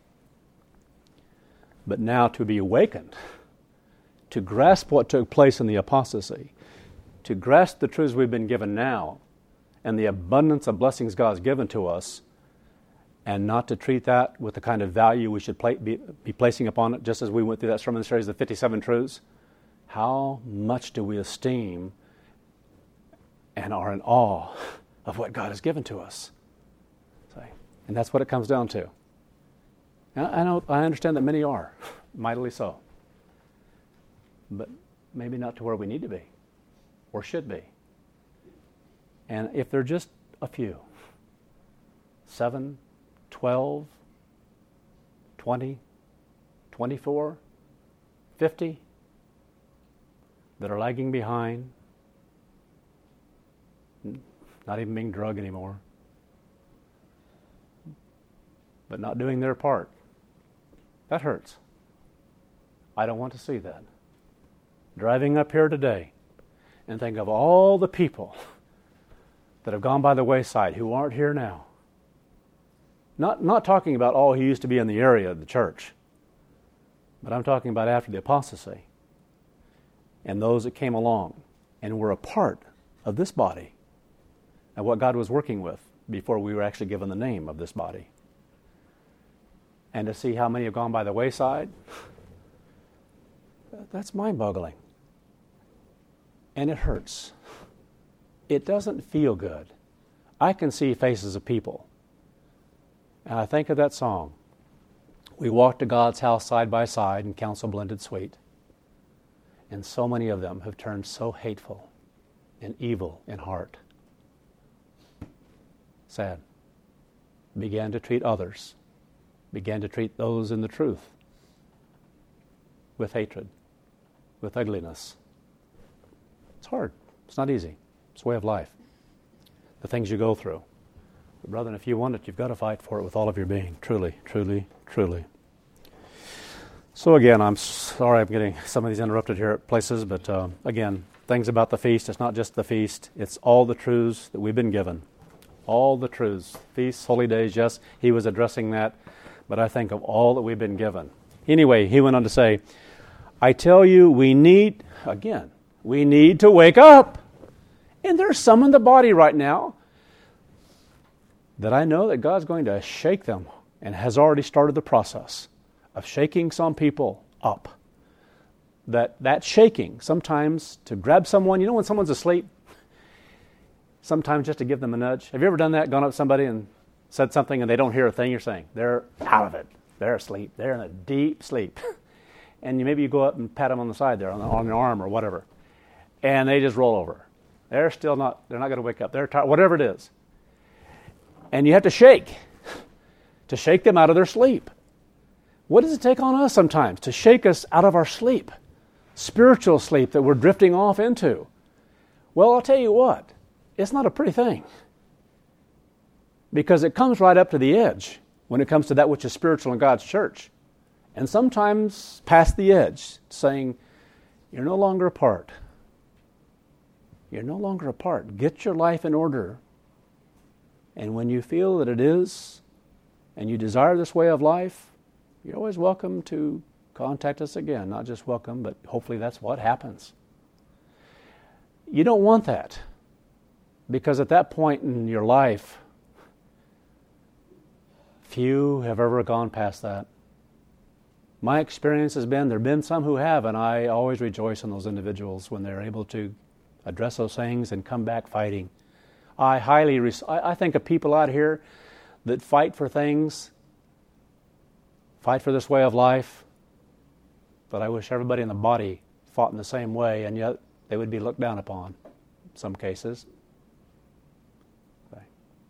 But now to be awakened, to grasp what took place in the apostasy, to grasp the truths we've been given now, and the abundance of blessings God's given to us, and not to treat that with the kind of value we should be placing upon it, just as we went through that sermon series, the 57 Truths. How much do we esteem and are in awe of what God has given to us? And that's what it comes down to. And I understand that many are, mightily so. But maybe not to where we need to be, or should be. And if they're just a few, 7, 12, 20, 24, 50, that are lagging behind, not even being drugged anymore, but not doing their part, that hurts. I don't want to see that. Driving up here today and think of all the people that have gone by the wayside who aren't here now. Not talking about all who used to be in the area of the church, but I'm talking about after the apostasy and those that came along and were a part of this body and what God was working with before we were actually given the name of this body. And to see how many have gone by the wayside, that's mind-boggling. And it hurts. It doesn't feel good. I can see faces of people. And I think of that song, "We walked to God's house side by side and counsel blended sweet." And so many of them have turned so hateful and evil in heart. Sad. Began to treat others, began to treat those in the truth with hatred, with ugliness. It's hard. It's not easy. It's a way of life. The things you go through. But brethren, if you want it, you've got to fight for it with all of your being. Truly, truly, truly. So again, I'm sorry I'm getting some of these interrupted here at places, but again, things about the feast. It's not just the feast. It's all the truths that we've been given. All the truths. Feasts, holy days, yes, he was addressing that. But I think of all that we've been given. Anyway, he went on to say, I tell you, we need to wake up. And there's some in the body right now that I know that God's going to shake them and has already started the process of shaking some people up. That shaking, sometimes to grab someone, when someone's asleep, sometimes just to give them a nudge. Have you ever done that, gone up to somebody and said something and they don't hear a thing you're saying? They're out of it. They're asleep. They're in a deep sleep. And maybe you go up and pat them on the side there, on the arm or whatever. And they just roll over. They're not going to wake up. They're tired, whatever it is. And you have to shake them out of their sleep. What does it take on us sometimes to shake us out of our sleep? Spiritual sleep that we're drifting off into. Well, I'll tell you what, it's not a pretty thing. Because it comes right up to the edge when it comes to that which is spiritual in God's church. And sometimes past the edge, saying, you're no longer apart. You're no longer apart. Get your life in order. And when you feel that it is, and you desire this way of life, you're always welcome to contact us again. Not just welcome, but hopefully that's what happens. You don't want that. Because at that point in your life, few have ever gone past that. My experience has been, there have been some who have, and I always rejoice in those individuals when they're able to address those things and come back fighting. I think of people out here that fight for things, fight for this way of life, but I wish everybody in the body fought in the same way, and yet they would be looked down upon in some cases. Okay.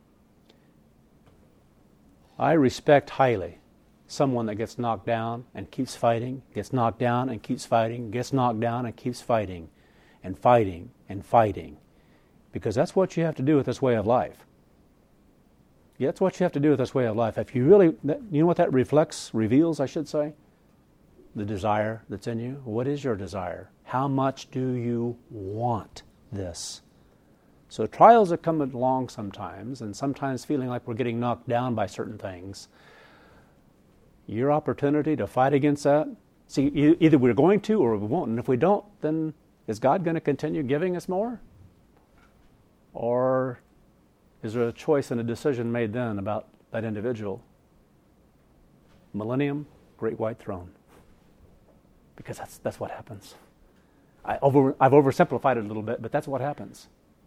I respect highly someone that gets knocked down and keeps fighting, gets knocked down and keeps fighting, gets knocked down and keeps fighting, and fighting and fighting. Because that's what you have to do with this way of life. Yeah, that's what you have to do with this way of life. If you really, you know what that reveals, I should say? The desire that's in you. What is your desire? How much do you want this? So trials that come along sometimes, and sometimes feeling like we're getting knocked down by certain things, your opportunity to fight against that, see, either we're going to or we won't. And if we don't, then is God going to continue giving us more? Or is there a choice and a decision made then about that individual? Millennium, great white throne. Because that's what happens. I've oversimplified it a little bit, but that's what happens.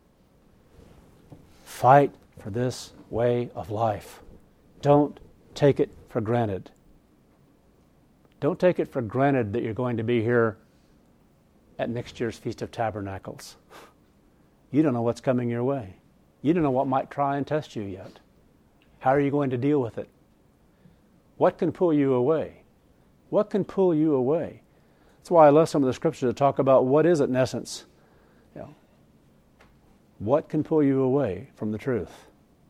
Fight for this way of life. Don't take it for granted. Don't take it for granted that you're going to be here at next year's Feast of Tabernacles. You don't know what's coming your way. You don't know what might try and test you yet. How are you going to deal with it? What can pull you away? What can pull you away? That's why I love some of the scriptures that talk about what is it in essence. What can pull you away from the truth?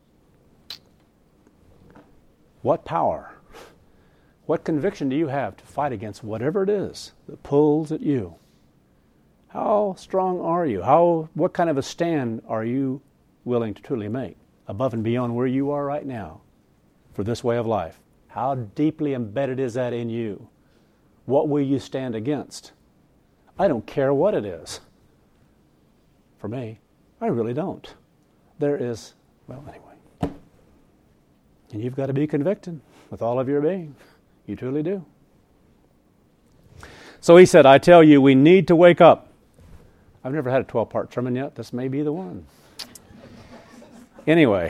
What power? What conviction do you have to fight against whatever it is that pulls at you? How strong are you? What kind of a stand are you willing to truly make above and beyond where you are right now for this way of life? How deeply embedded is that in you? What will you stand against? I don't care what it is. For me, I really don't. Anyway. And you've got to be convicted with all of your being. You truly do. So he said, I tell you, we need to wake up. I've never had a 12-part sermon yet. This may be the one. Anyway.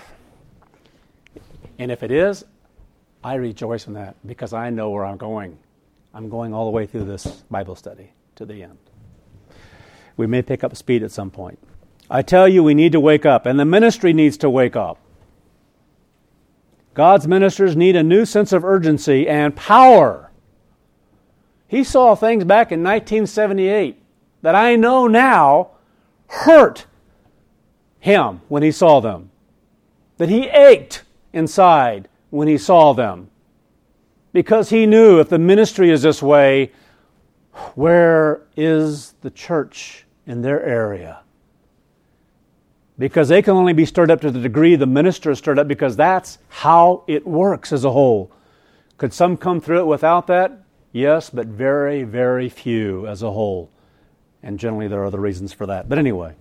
And if it is, I rejoice in that because I know where I'm going. I'm going all the way through this Bible study to the end. We may pick up speed at some point. I tell you, we need to wake up, and the ministry needs to wake up. God's ministers need a new sense of urgency and power. He saw things back in 1978 that I know now hurt him when he saw them. That he ached inside when he saw them. Because he knew if the ministry is this way, where is the church in their area? Because they can only be stirred up to the degree the minister is stirred up, because that's how it works as a whole. Could some come through it without that? Yes, but very, very few as a whole. And generally there are other reasons for that. But anyway.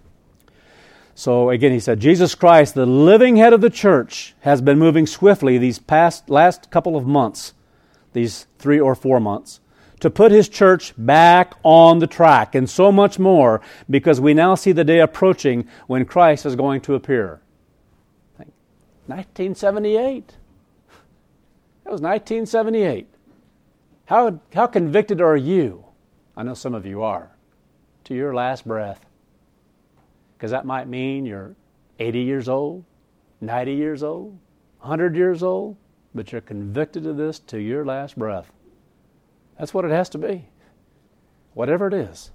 So again, he said, Jesus Christ, the living head of the church, has been moving swiftly these last couple of months, these 3 or 4 months, to put his church back on the track, and so much more, because we now see the day approaching when Christ is going to appear. 1978. That was 1978. How convicted are you? I know some of you are. To your last breath. Because that might mean you're 80 years old, 90 years old, 100 years old, but you're convicted of this to your last breath. That's what it has to be. Whatever it is.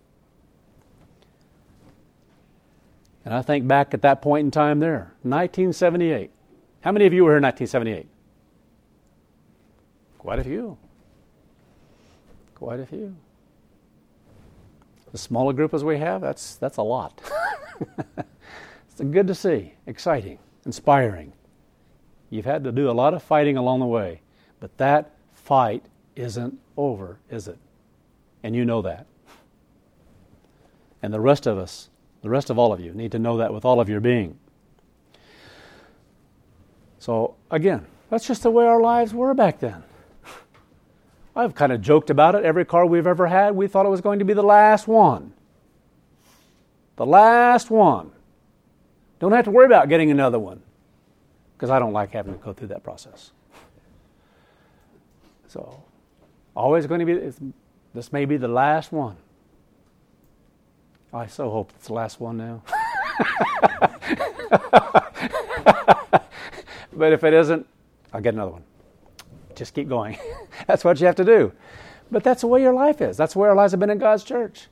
And I think back at that point in time there, 1978. How many of you were here in 1978? Quite a few. Quite a few. The smaller group as we have, that's a lot. It's good to see, exciting, inspiring. You've had to do a lot of fighting along the way, but that fight isn't over, is it? And you know that. And the rest of us, the rest of all of you, need to know that with all of your being. So, again, that's just the way our lives were back then. I've kind of joked about it. Every car we've ever had, we thought it was going to be the last one. The last one. Don't have to worry about getting another one, because I don't like having to go through that process. So, always going to be, this may be the last one. I so hope it's the last one now. But if it isn't, I'll get another one. Just keep going. That's what you have to do. But that's the way your life is. That's the way our lives have been in God's church.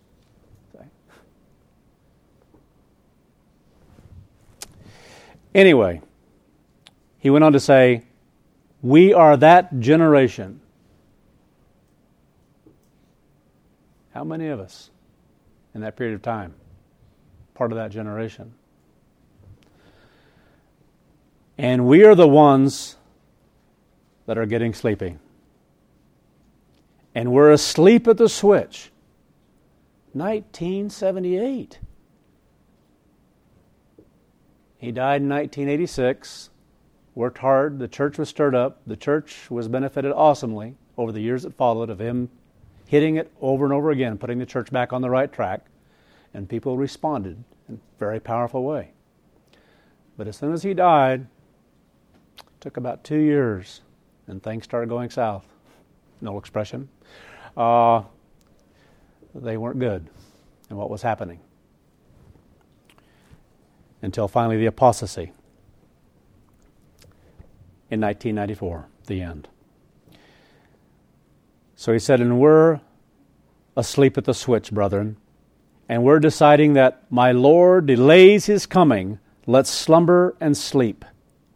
Anyway, he went on to say, we are that generation. How many of us in that period of time, part of that generation? And we are the ones that are getting sleepy. And we're asleep at the switch. 1978. He died in 1986, worked hard, the church was stirred up, the church was benefited awesomely over the years that followed of him hitting it over and over again, putting the church back on the right track, and people responded in a very powerful way. But as soon as he died, it took about 2 years, and things started going south. No expression. They weren't good in what was happening. Until finally the apostasy in 1994, the end. So he said, and we're asleep at the switch, brethren, and we're deciding that my Lord delays his coming. Let's slumber and sleep.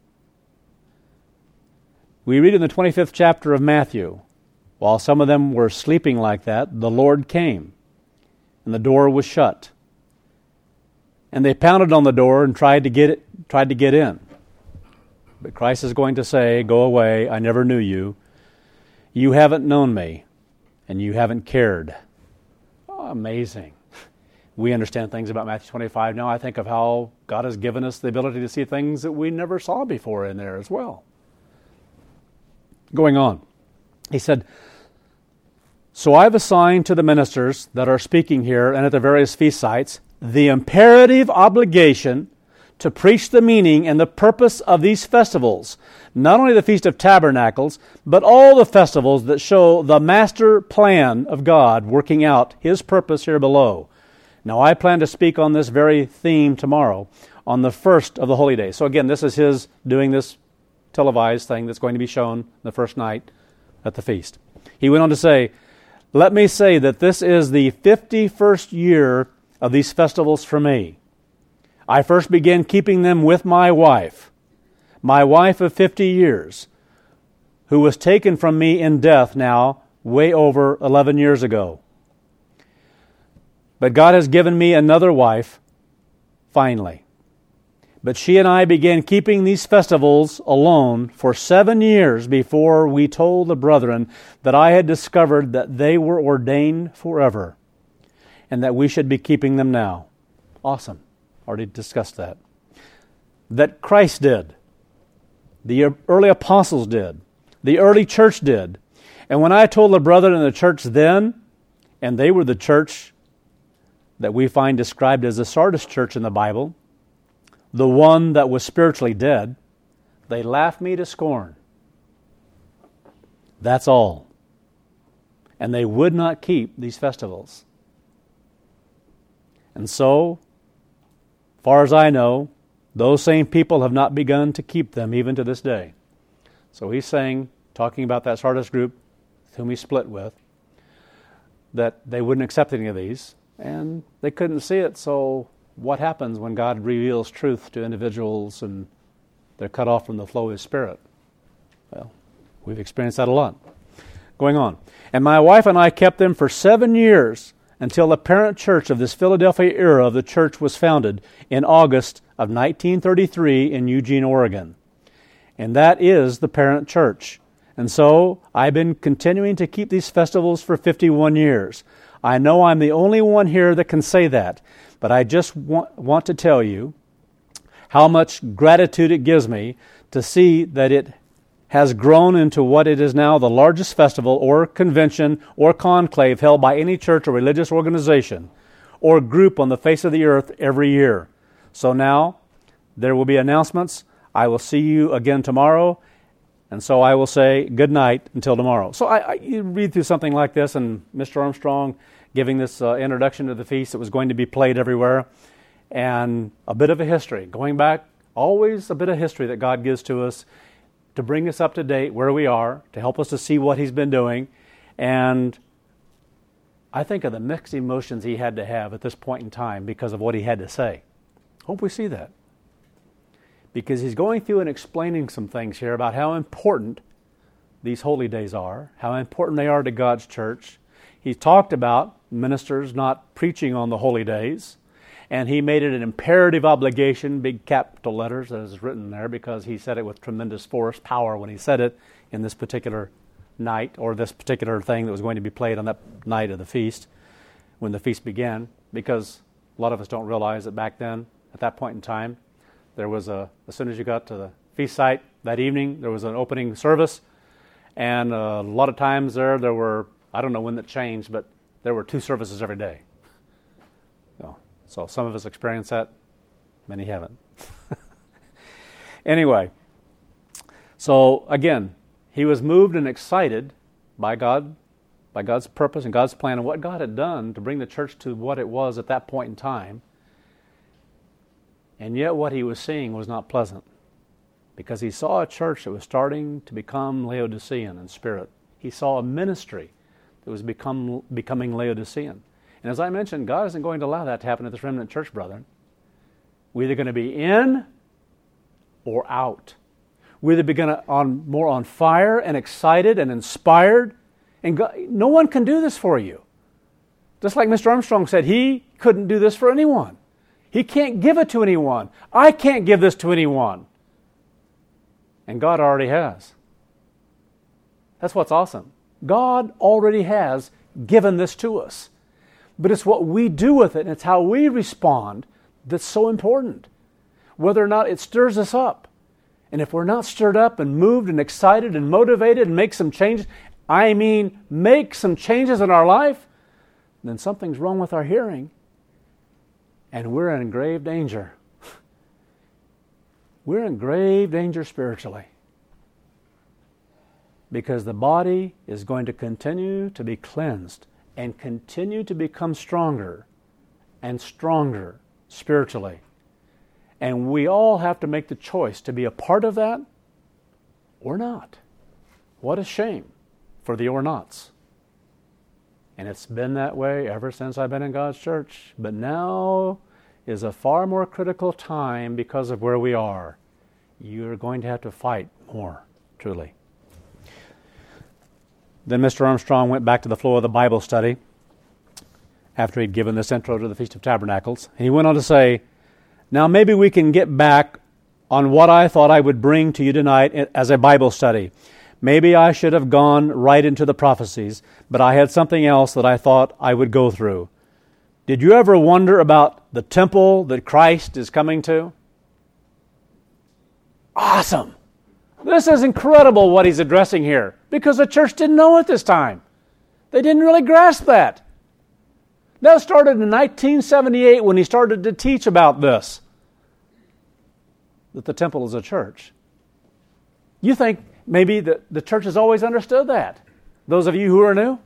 We read in the 25th chapter of Matthew, while some of them were sleeping like that, the Lord came, and the door was shut. And they pounded on the door and tried to get in. But Christ is going to say, go away, I never knew you. You haven't known me, and you haven't cared. Oh, amazing. We understand things about Matthew 25 now. I think of how God has given us the ability to see things that we never saw before in there as well. Going on. He said, so I've assigned to the ministers that are speaking here and at the various feast sites the imperative obligation to preach the meaning and the purpose of these festivals, not only the Feast of Tabernacles, but all the festivals that show the master plan of God working out His purpose here below. Now, I plan to speak on this very theme tomorrow, on the first of the holy days. So again, this is his doing this televised thing that's going to be shown the first night at the feast. He went on to say, let me say that this is the 51st year of these festivals for me. I first began keeping them with my wife of 50 years, who was taken from me in death now way over 11 years ago. But God has given me another wife, finally. But she and I began keeping these festivals alone for 7 years before we told the brethren that I had discovered that they were ordained forever, and that we should be keeping them now. Awesome. Already discussed that. That Christ did. The early apostles did. The early church did. And when I told the brethren in the church then, and they were the church that we find described as the Sardis church in the Bible, the one that was spiritually dead, they laughed me to scorn. That's all. And they would not keep these festivals. And so, far as I know, those same people have not begun to keep them even to this day. So he's saying, talking about that Sardis group whom he split with, that they wouldn't accept any of these, and they couldn't see it. So what happens when God reveals truth to individuals and they're cut off from the flow of His Spirit? Well, we've experienced that a lot. Going on. And my wife and I kept them for 7 years until the parent church of this Philadelphia era of the church was founded in August of 1933 in Eugene, Oregon. And that is the parent church. And so I've been continuing to keep these festivals for 51 years. I know I'm the only one here that can say that, but I just want to tell you how much gratitude it gives me to see that it has grown into what it is now, the largest festival or convention or conclave held by any church or religious organization or group on the face of the earth every year. So now there will be announcements. I will see you again tomorrow, and so I will say good night until tomorrow. So you read through something like this, and Mr. Armstrong giving this introduction to the feast that was going to be played everywhere, and a bit of a history. Going back, always a bit of history that God gives to us to bring us up to date where we are, to help us to see what He's been doing. And I think of the mixed emotions He had to have at this point in time because of what He had to say. Hope we see that. Because He's going through and explaining some things here about how important these holy days are, how important they are to God's church. He talked about ministers not preaching on the holy days, and He made it an imperative obligation, big capital letters that is written there, because He said it with tremendous force, power when He said it in this particular night, or this particular thing that was going to be played on that night of the feast, when the feast began, because a lot of us don't realize that back then, at that point in time, there was as soon as you got to the feast site that evening, there was an opening service, and a lot of times there were, I don't know when that changed, but there were 2 services every day. So some of us experience that, many haven't. Anyway, so again, he was moved and excited by God, by God's purpose and God's plan and what God had done to bring the church to what it was at that point in time. And yet what he was seeing was not pleasant, because he saw a church that was starting to become Laodicean in spirit. He saw a ministry that was becoming Laodicean. And as I mentioned, God isn't going to allow that to happen at this remnant church, brethren. We're either going to be in or out. We're either be more on fire and excited and inspired. And God, no one can do this for you. Just like Mr. Armstrong said, he couldn't do this for anyone. He can't give it to anyone. I can't give this to anyone. And God already has. That's what's awesome. God already has given this to us. But it's what we do with it, and it's how we respond that's so important. Whether or not it stirs us up. And if we're not stirred up and moved and excited and motivated and make some changes, make some changes in our life, then something's wrong with our hearing. And we're in grave danger. We're in grave danger spiritually. Because the body is going to continue to be cleansed and continue to become stronger and stronger spiritually. And we all have to make the choice to be a part of that or not. What a shame for the or nots. And it's been that way ever since I've been in God's church. But now is a far more critical time because of where we are. You're going to have to fight more, truly. Then Mr. Armstrong went back to the flow of the Bible study after he'd given this intro to the Feast of Tabernacles. And he went on to say, now maybe we can get back on what I thought I would bring to you tonight as a Bible study. Maybe I should have gone right into the prophecies, but I had something else that I thought I would go through. Did you ever wonder about the temple that Christ is coming to? Awesome! This is incredible what he's addressing here, because the church didn't know at this time. They didn't really grasp that. That started in 1978 when he started to teach about this, that the temple is a church. You think maybe the church has always understood that. Those of you who are new,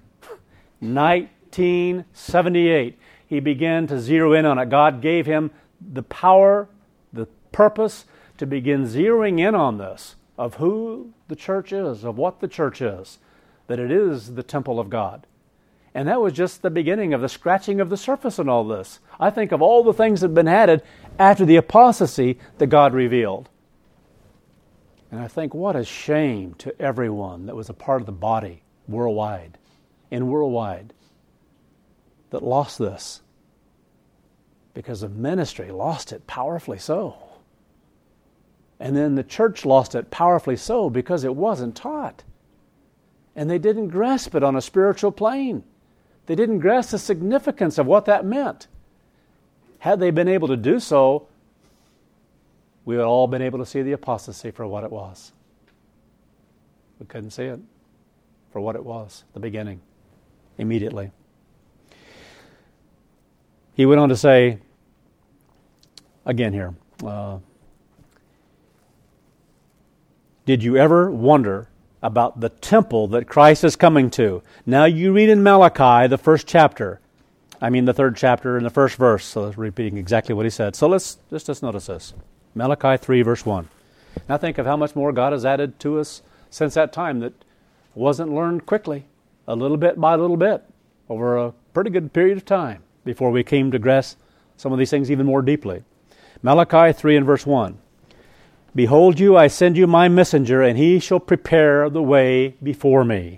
1978, he began to zero in on it. God gave him the power, the purpose to begin zeroing in on this, of who the church is, of what the church is, that it is the temple of God. And that was just the beginning of the scratching of the surface in all this. I think of all the things that have been added after the apostasy that God revealed. And I think, what a shame to everyone that was a part of the body worldwide, that lost this. Because the ministry lost it powerfully so. And then the church lost it powerfully so because it wasn't taught. And they didn't grasp it on a spiritual plane. They didn't grasp the significance of what that meant. Had they been able to do so, we would all been able to see the apostasy for what it was. We couldn't see it for what it was, the beginning, immediately. He went on to say, again here, did you ever wonder about the temple that Christ is coming to? Now you read in Malachi, the third chapter and the first verse, so it's repeating exactly what he said. So let's just notice this. Malachi 3, verse 1. Now think of how much more God has added to us since that time that wasn't learned quickly, a little bit by little bit, over a pretty good period of time before we came to grasp some of these things even more deeply. Malachi 3 and verse 1. Behold you, I send you my messenger, and he shall prepare the way before me.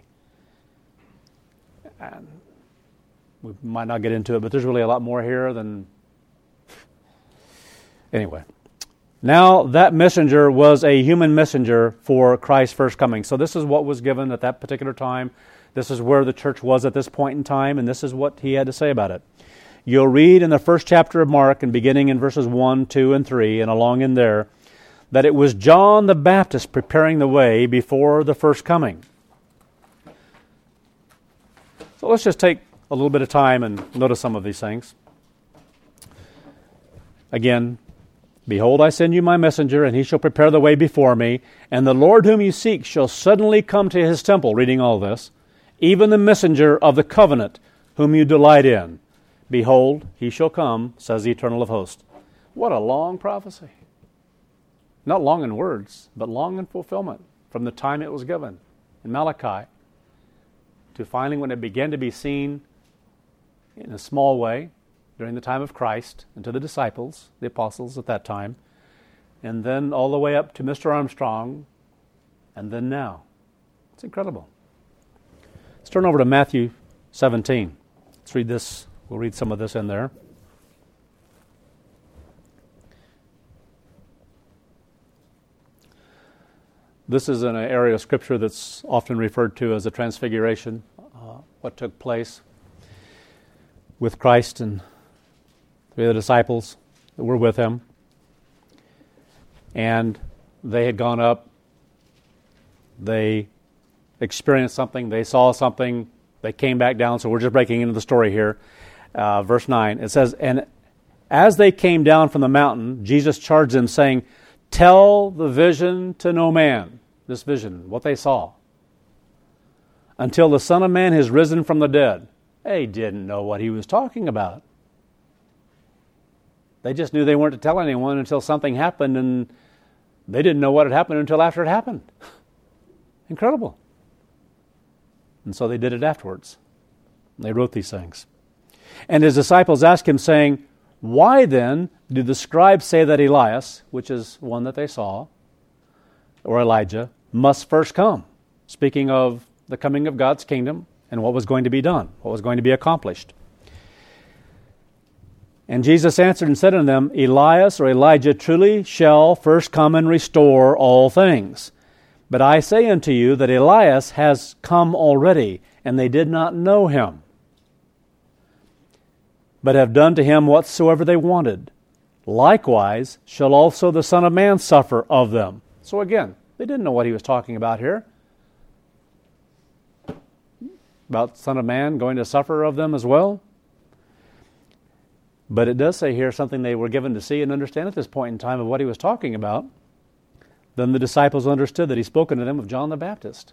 And we might not get into it, but there's really a lot more here than... Anyway. Now that messenger was a human messenger for Christ's first coming. So this is what was given at that particular time. This is where the church was at this point in time, and this is what he had to say about it. You'll read in the first chapter of Mark, and beginning in verses 1, 2, and 3, and along in there, that it was John the Baptist preparing the way before the first coming. So let's just take a little bit of time and notice some of these things. Again, behold, I send you my messenger, and he shall prepare the way before me, and the Lord whom you seek shall suddenly come to his temple, reading all this, even the messenger of the covenant whom you delight in. Behold, he shall come, says the Eternal of hosts. What a long prophecy. Not long in words, but long in fulfillment from the time it was given in Malachi to finally when it began to be seen in a small way during the time of Christ and to the disciples, the apostles at that time, and then all the way up to Mr. Armstrong, and then now. It's incredible. Let's turn over to Matthew 17. Let's read this. We'll read some of this in there. This is an area of Scripture that's often referred to as the Transfiguration, what took place with Christ and the disciples that were with him. And they had gone up, they experienced something, they saw something, they came back down, so we're just breaking into the story here. Verse 9, it says, and as they came down from the mountain, Jesus charged them, saying, tell the vision to no man, this vision, what they saw, until the Son of Man has risen from the dead. They didn't know what he was talking about. They just knew they weren't to tell anyone until something happened, and they didn't know what had happened until after it happened. Incredible. And so they did it afterwards. They wrote these things. And his disciples asked him, saying, why then do the scribes say that Elias, which is one that they saw, or Elijah, must first come? Speaking of the coming of God's kingdom and what was going to be done, what was going to be accomplished. And Jesus answered and said unto them, Elias or Elijah truly shall first come and restore all things. But I say unto you that Elias has come already, and they did not know him, but have done to him whatsoever they wanted. Likewise shall also the Son of Man suffer of them. So again, they didn't know what he was talking about here. About Son of Man going to suffer of them as well. But it does say here something they were given to see and understand at this point in time of what he was talking about. then the disciples understood that he'd spoken to them of John the Baptist.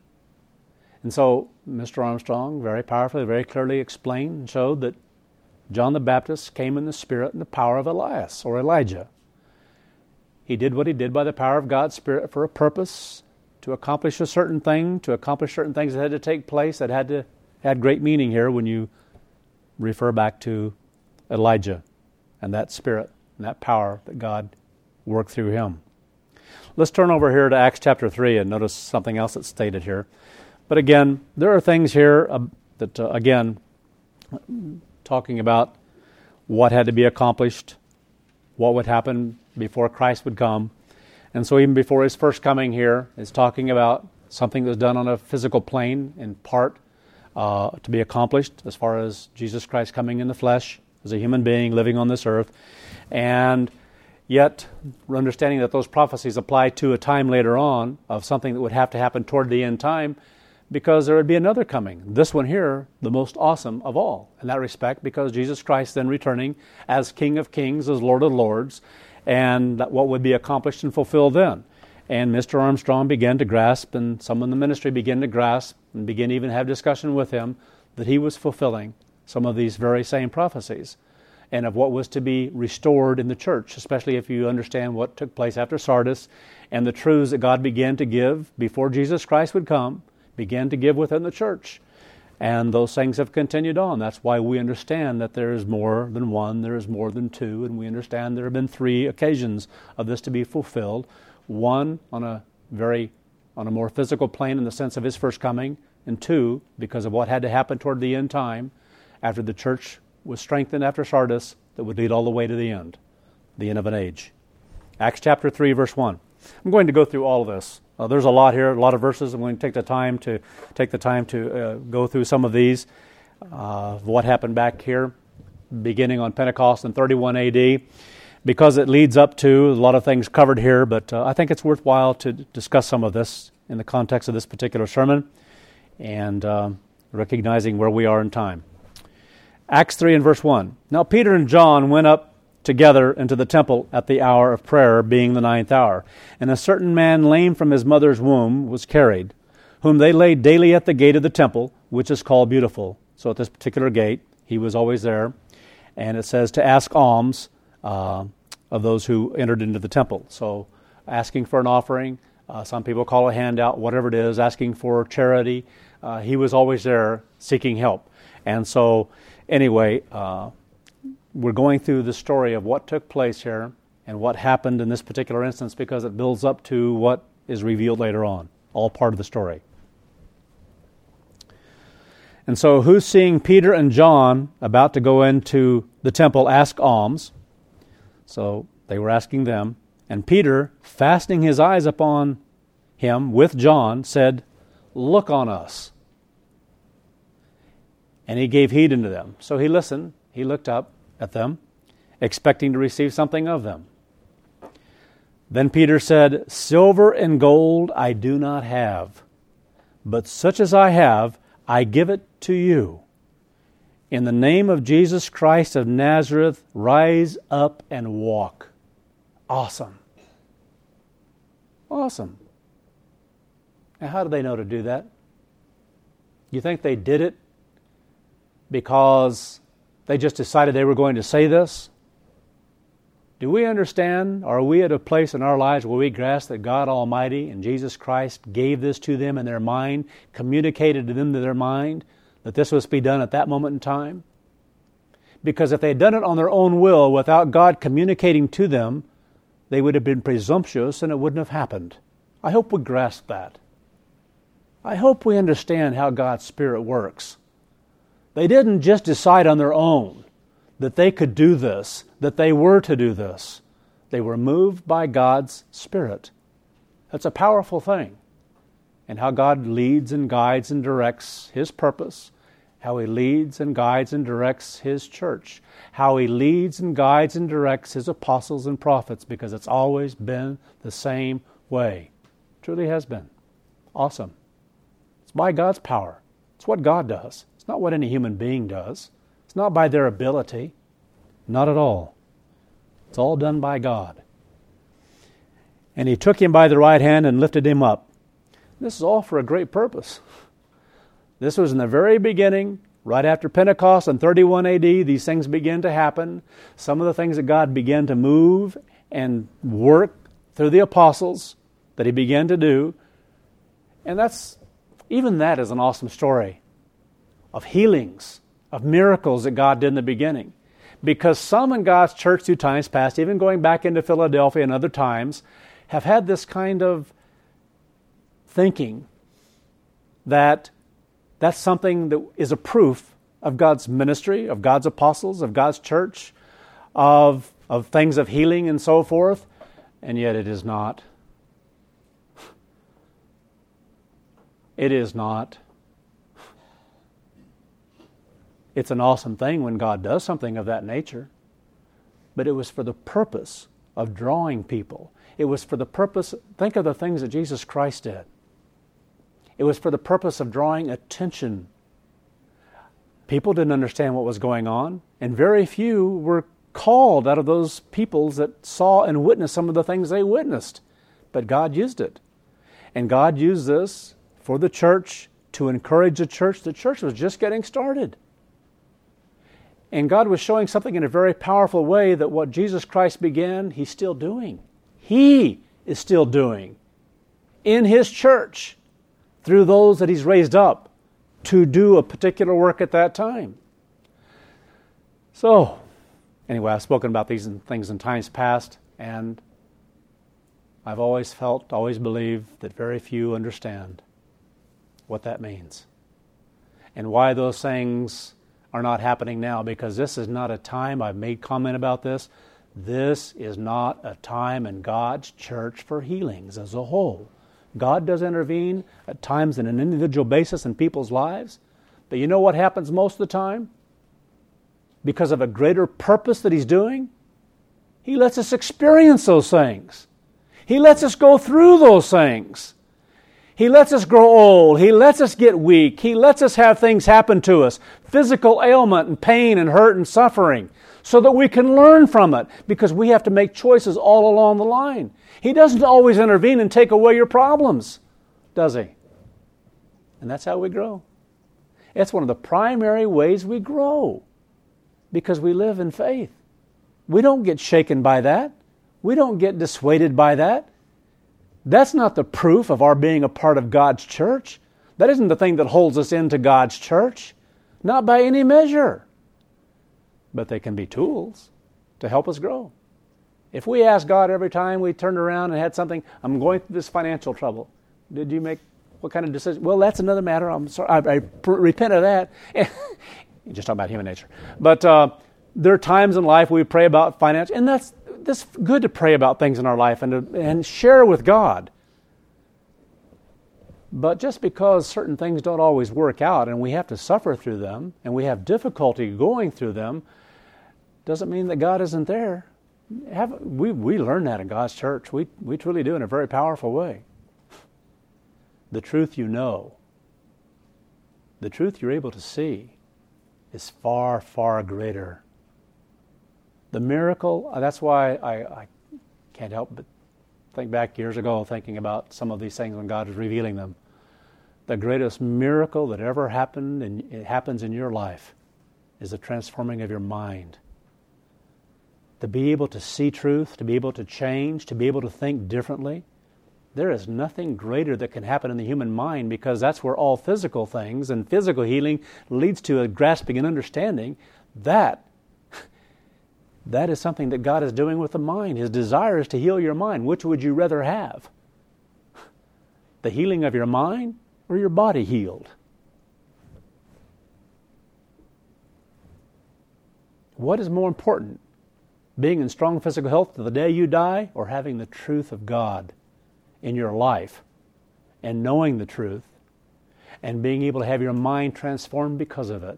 And so Mr. Armstrong very powerfully, very clearly explained and showed that John the Baptist came in the spirit and the power of Elias or Elijah. He did what he did by the power of God's Spirit for a purpose, to accomplish a certain thing, to accomplish certain things that had to take place that had great meaning here when you refer back to Elijah and that spirit and that power that God worked through him. Let's turn over here to Acts chapter 3 and notice something else that's stated here. But again, there are things here that, again, talking about what had to be accomplished, what would happen before Christ would come. And so even before his first coming here, is talking about something that was done on a physical plane in part to be accomplished as far as Jesus Christ coming in the flesh as a human being living on this earth. And yet, we're understanding that those prophecies apply to a time later on of something that would have to happen toward the end time, because there would be another coming. This one here, the most awesome of all, in that respect, because Jesus Christ then returning as King of Kings, as Lord of Lords, and what would be accomplished and fulfilled then. And Mr. Armstrong began to grasp, and some in the ministry began to grasp, and began to even have discussion with him, that he was fulfilling some of these very same prophecies, and of what was to be restored in the church, especially if you understand what took place after Sardis, and the truths that God began to give before Jesus Christ would come, began to give within the church. And those things have continued on. That's why we understand that there is more than one, there is more than two, and we understand there have been 3 occasions of this to be fulfilled. One on a more physical plane in the sense of his first coming, and 2 because of what had to happen toward the end time after the church was strengthened after Sardis, that would lead all the way to the end of an age. Acts chapter 3, verse 1. I'm going to go through all of this. There's a lot here, a lot of verses. I'm going to take the time to go through some of these. What happened back here, beginning on Pentecost in 31 A.D., because it leads up to a lot of things covered here, but I think it's worthwhile to discuss some of this in the context of this particular sermon and recognizing where we are in time. Acts 3 and verse 1. Now Peter and John went up together into the temple at the hour of prayer, being the 9th hour. And a certain man lame from his mother's womb was carried, whom they laid daily at the gate of the temple, which is called Beautiful. So at this particular gate, he was always there. And it says to ask alms of those who entered into the temple. So asking for an offering, some people call a handout, whatever it is, asking for charity. He was always there seeking help. And so anyway, we're going through the story of what took place here and what happened in this particular instance because it builds up to what is revealed later on, all part of the story. And so who's seeing Peter and John about to go into the temple ask alms? So they were asking them. And Peter, fastening his eyes upon him with John, said, "Look on us." And he gave heed unto them. So he listened, he looked up at them, expecting to receive something of them. Then Peter said, "Silver and gold I do not have, but such as I have, I give it to you. In the name of Jesus Christ of Nazareth, rise up and walk." Awesome. Awesome. Now, how do they know to do that? You think they did it because they just decided they were going to say this? Do we understand, are we at a place in our lives where we grasp that God Almighty and Jesus Christ gave this to them in their mind, communicated to them to their mind, that this was to be done at that moment in time? Because if they had done it on their own will without God communicating to them, they would have been presumptuous and it wouldn't have happened. I hope we grasp that. I hope we understand how God's Spirit works. They didn't just decide on their own that they could do this, that they were to do this. They were moved by God's Spirit. That's a powerful thing. And how God leads and guides and directs His purpose, how He leads and guides and directs His church, how He leads and guides and directs His apostles and prophets, because it's always been the same way. Truly has been. Awesome. It's by God's power. It's what God does. It's not what any human being does. It's not by their ability. Not at all. It's all done by God. And he took him by the right hand and lifted him up. This is all for a great purpose. This was in the very beginning, right after Pentecost in 31 AD. These things began to happen. Some of the things that God began to move and work through the apostles that he began to do. And even that is an awesome story of healings, of miracles that God did in the beginning. Because some in God's church through times past, even going back into Philadelphia and other times, have had this kind of thinking that that's something that is a proof of God's ministry, of God's apostles, of God's church, of things of healing and so forth, and yet it is not. It is not. It's an awesome thing when God does something of that nature, but it was for the purpose of drawing people. It was for the purpose, think of the things that Jesus Christ did. It was for the purpose of drawing attention. People didn't understand what was going on, and very few were called out of those peoples that saw and witnessed some of the things they witnessed. But God used it. And God used this for the church, to encourage the church. The church was just getting started. And God was showing something in a very powerful way, that what Jesus Christ began, He's still doing. He is still doing in His church through those that He's raised up to do a particular work at that time. So, anyway, I've spoken about these things in times past, and I've always believed that very few understand what that means and why those things are not happening now, because this is not a time, I've made comment about this, this is not a time in God's church for healings as a whole. God does intervene at times on an individual basis in people's lives, but you know what happens most of the time? Because of a greater purpose that He's doing, He lets us experience those things. He lets us go through those things. He lets us grow old. He lets us get weak. He lets us have things happen to us, physical ailment and pain and hurt and suffering, so that we can learn from it, because we have to make choices all along the line. He doesn't always intervene and take away your problems, does He? And that's how we grow. It's one of the primary ways we grow, because we live in faith. We don't get shaken by that. We don't get dissuaded by that. That's not the proof of our being a part of God's church. That isn't the thing that holds us into God's church. Not by any measure. But they can be tools to help us grow. If we ask God every time we turned around and had something, I'm going through this financial trouble. Did you make what kind of decision? Well, that's another matter. I'm sorry. I repent of that. You're just talking about human nature. But there are times in life we pray about finance, and that's good to pray about things in our life and share with God. But just because certain things don't always work out and we have to suffer through them and we have difficulty going through them, doesn't mean that God isn't there. We learn that in God's church. We truly do, in a very powerful way. The truth you know, the truth you're able to see, is far, far greater. The miracle, that's why I can't help but think back years ago, thinking about some of these things when God was revealing them. The greatest miracle that ever happened, and it happens in your life, is the transforming of your mind. To be able to see truth, to be able to change, to be able to think differently. There is nothing greater that can happen in the human mind, because that's where all physical things and physical healing leads to a grasping and understanding. That is something that God is doing with the mind. His desire is to heal your mind. Which would you rather have? The healing of your mind or your body healed? What is more important? Being in strong physical health to the day you die, or having the truth of God in your life and knowing the truth and being able to have your mind transformed because of it?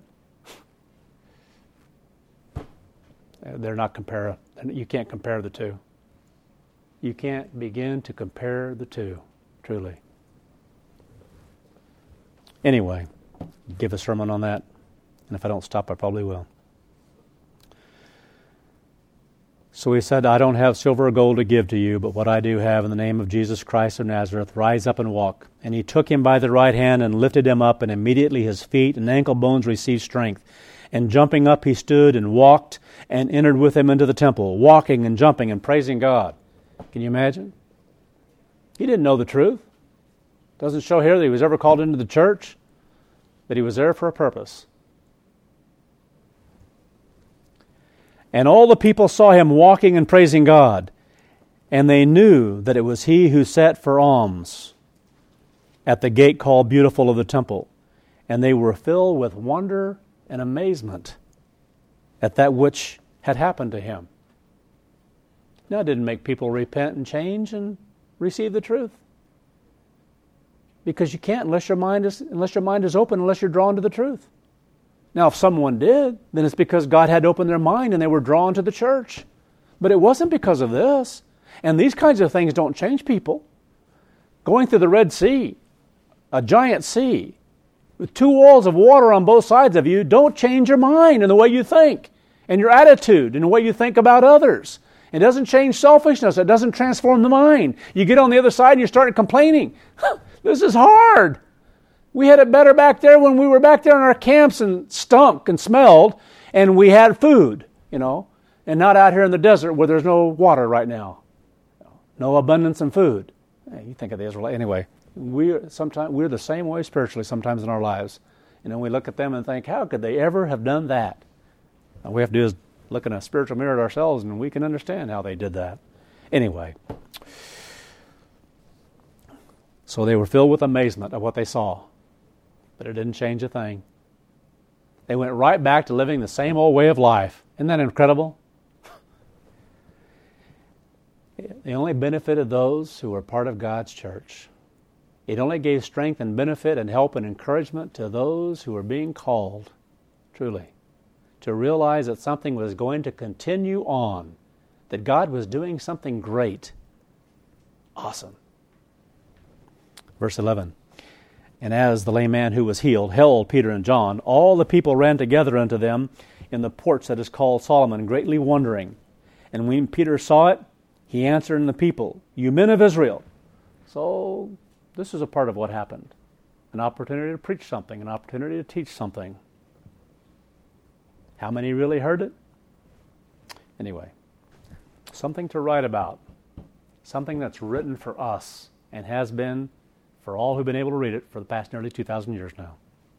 They're not comparable. You can't compare the two. You can't begin to compare the two, truly. Anyway, give a sermon on that, and if I don't stop, I probably will. So he said, I don't have silver or gold to give to you, but what I do have, in the name of Jesus Christ of Nazareth, rise up and walk. And he took him by the right hand and lifted him up, and immediately his feet and ankle bones received strength. And jumping up he stood and walked and entered with him into the temple, walking and jumping and praising God. Can you imagine? He didn't know the truth. Doesn't show here that he was ever called into the church, but he was there for a purpose. And all the people saw him walking and praising God, and they knew that it was he who sat for alms at the gate called Beautiful of the temple. And they were filled with wonder and amazement at that which had happened to him. Now, it didn't make people repent and change and receive the truth. Because you can't unless your mind is open, unless you're drawn to the truth. Now, if someone did, then it's because God had opened their mind and they were drawn to the church. But it wasn't because of this. And these kinds of things don't change people. Going through the Red Sea, a giant sea, with 2 walls of water on both sides of you, don't change your mind and the way you think, and your attitude and the way you think about others. It doesn't change selfishness. It doesn't transform the mind. You get on the other side and you start complaining. This is hard. We had it better back there when we were back there in our camps and stunk and smelled, and we had food, and not out here in the desert where there's no water right now. No abundance in food. You think of the Israelites. Anyway, we're the same way spiritually sometimes in our lives. We look at them and think, how could they ever have done that? All we have to do is look in a spiritual mirror at ourselves, and we can understand how they did that. Anyway, so they were filled with amazement at what they saw. But it didn't change a thing. They went right back to living the same old way of life. Isn't that incredible? They only benefited those who were part of God's church. It only gave strength and benefit and help and encouragement to those who were being called, truly, to realize that something was going to continue on, that God was doing something great. Awesome. Verse 11. And as the lame man who was healed held Peter and John, all the people ran together unto them in the porch that is called Solomon, greatly wondering. And when Peter saw it, he answered in the people, You men of Israel. So this is a part of what happened. An opportunity to preach something, an opportunity to teach something. How many really heard it? Anyway, something to write about. Something that's written for us and has been for all who've been able to read it for the past nearly 2,000 years now.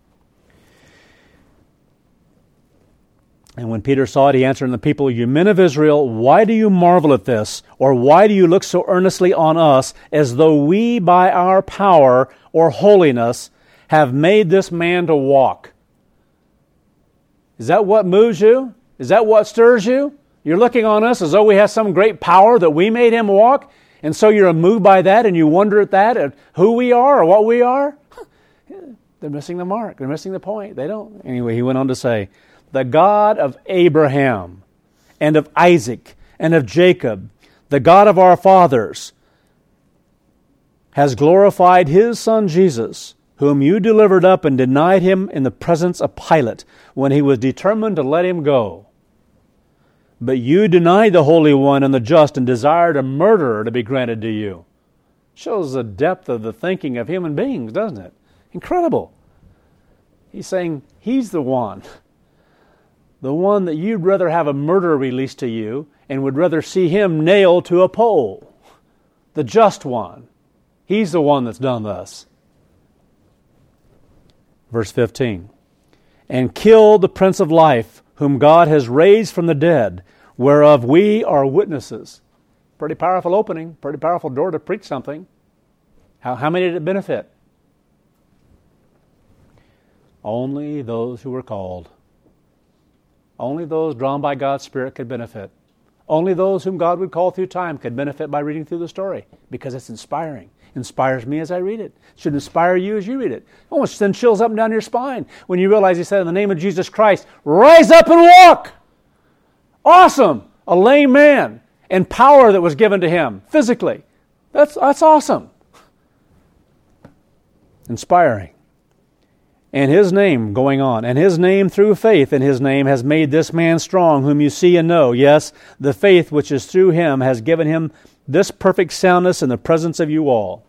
And when Peter saw it, he answered the people, You men of Israel, why do you marvel at this? Or why do you look so earnestly on us, as though we by our power or holiness have made this man to walk? Is that what moves you? Is that what stirs you? You're looking on us as though we have some great power that we made him walk? And so you're moved by that and you wonder at who we are or what we are? They're missing the mark. They're missing the point. They don't. Anyway, he went on to say, The God of Abraham and of Isaac and of Jacob, the God of our fathers, has glorified his Son Jesus, whom you delivered up and denied him in the presence of Pilate when he was determined to let him go. But you denied the Holy One and the just and desired a murderer to be granted to you. Shows the depth of the thinking of human beings, doesn't it? Incredible. He's saying he's the one that you'd rather have a murderer released to you and would rather see him nailed to a pole. The just one. He's the one that's done this. Verse 15. And killed the Prince of Life, whom God has raised from the dead, whereof we are witnesses. Pretty powerful opening, pretty powerful door to preach something. How many did it benefit? Only those who were called. Only those drawn by God's Spirit could benefit. Only those whom God would call through time could benefit by reading through the story, because it's inspiring. It inspires me as I read it. It should inspire you as you read it. It almost sends chills up and down your spine when you realize he said, in the name of Jesus Christ, rise up and walk! Awesome! A lame man and power that was given to him physically. That's awesome. Inspiring. And His name, going on, and His name through faith in His name has made this man strong, whom you see and know. Yes, the faith which is through Him has given him this perfect soundness in the presence of you all.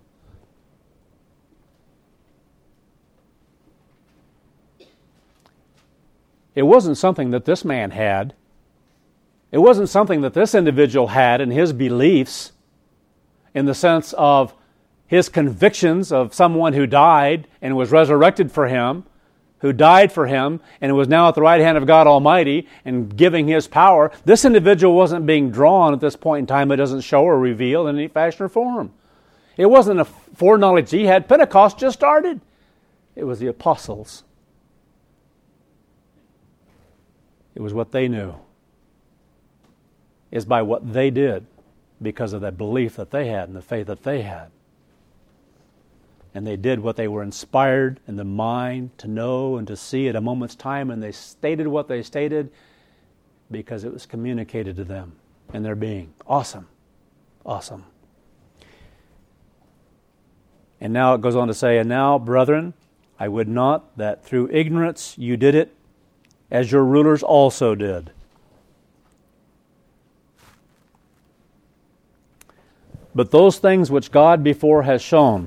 It wasn't something that this man had. It wasn't something that this individual had in his beliefs, in the sense of his convictions of someone who died and was resurrected for him, who died for him and was now at the right hand of God Almighty and giving His power. This individual wasn't being drawn at this point in time. It doesn't show or reveal in any fashion or form. It wasn't a foreknowledge he had. Pentecost just started. It was the apostles. It was what they knew. It's by what they did because of that belief that they had and the faith that they had. And they did what they were inspired in the mind to know and to see at a moment's time, and they stated what they stated because it was communicated to them in their being. Awesome. Awesome. And now it goes on to say, and now, brethren, I would not that through ignorance you did it, as your rulers also did. But those things which God before has shown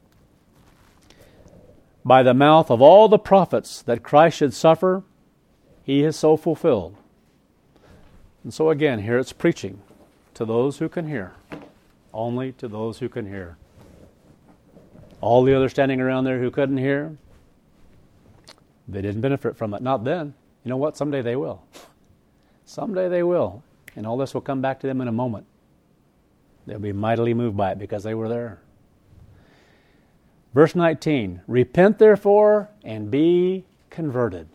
by the mouth of all the prophets that Christ should suffer, He has so fulfilled. And so again, here it's preaching to those who can hear. Only to those who can hear. All the others standing around there who couldn't hear, they didn't benefit from it. Not then. You know what? Someday they will. Someday they will. And all this will come back to them in a moment. They'll be mightily moved by it because they were there. Verse 19, repent therefore and be converted.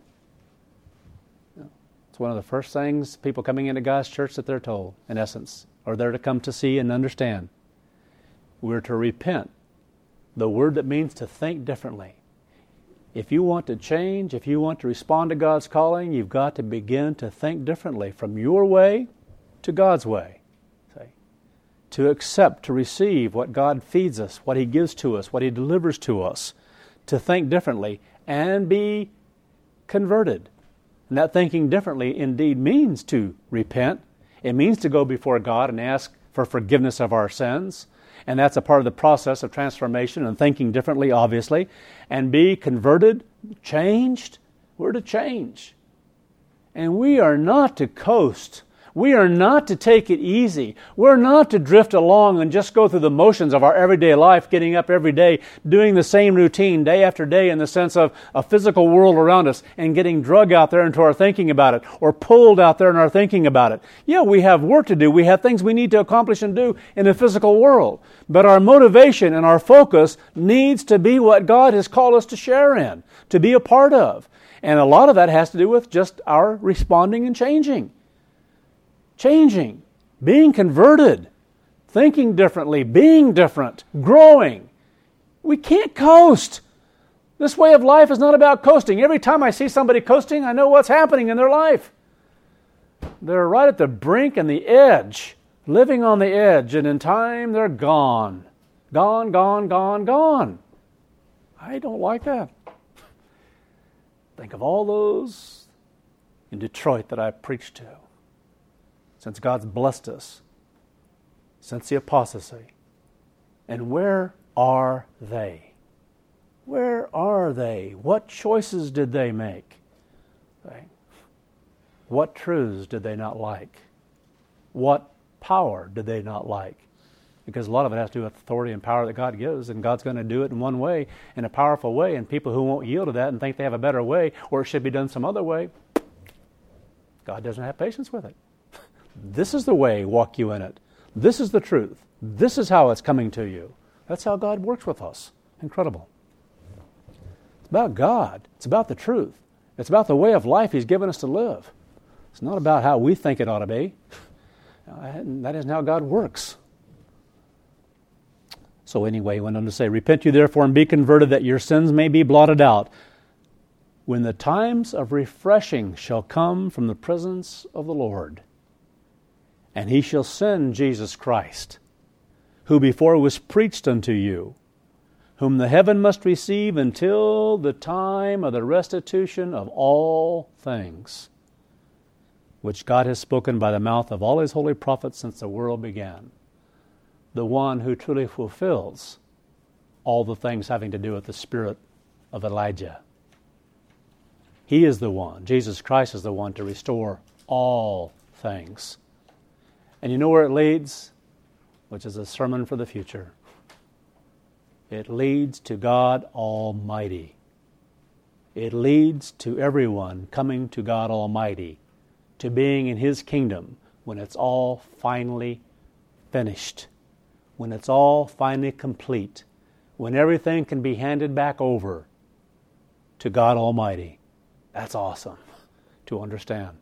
It's one of the first things people coming into God's church that they're told, in essence, or they're to come to see and understand. We're to repent. The word that means to think differently. If you want to change, if you want to respond to God's calling, you've got to begin to think differently from your way to God's way. To accept, to receive what God feeds us, what He gives to us, what He delivers to us, to think differently and be converted. And that thinking differently indeed means to repent. It means to go before God and ask for forgiveness of our sins. And that's a part of the process of transformation and thinking differently, obviously. And be converted, changed. We're to change. And we are not to coast. We are not to take it easy. We're not to drift along and just go through the motions of our everyday life, getting up every day, doing the same routine day after day in the sense of a physical world around us and getting drug out there into our thinking about it or pulled out there in our thinking about it. Yeah, we have work to do. We have things we need to accomplish and do in the physical world. But our motivation and our focus needs to be what God has called us to share in, to be a part of. And a lot of that has to do with just our responding and changing. Changing, being converted, thinking differently, being different, growing. We can't coast. This way of life is not about coasting. Every time I see somebody coasting, I know what's happening in their life. They're right at the brink and the edge, living on the edge, and in time they're gone. Gone, gone, gone, gone. I don't like that. Think of all those in Detroit that I've preached to. Since God's blessed us, since the apostasy. And where are they? Where are they? What choices did they make? What truths did they not like? What power did they not like? Because a lot of it has to do with authority and power that God gives, and God's going to do it in one way, in a powerful way, and people who won't yield to that and think they have a better way, or it should be done some other way, God doesn't have patience with it. This is the way, walk you in it. This is the truth. This is how it's coming to you. That's how God works with us. Incredible. It's about God. It's about the truth. It's about the way of life He's given us to live. It's not about how we think it ought to be. That isn't how God works. So anyway, he went on to say, repent you therefore and be converted that your sins may be blotted out, when the times of refreshing shall come from the presence of the Lord. And He shall send Jesus Christ, who before was preached unto you, whom the heaven must receive until the time of the restitution of all things, which God has spoken by the mouth of all his holy prophets since the world began. The one who truly fulfills all the things having to do with the spirit of Elijah. He is the one, Jesus Christ is the one to restore all things. And you know where it leads? Which is a sermon for the future. It leads to God Almighty. It leads to everyone coming to God Almighty, to being in His kingdom when it's all finally finished, when it's all finally complete, when everything can be handed back over to God Almighty. That's awesome to understand.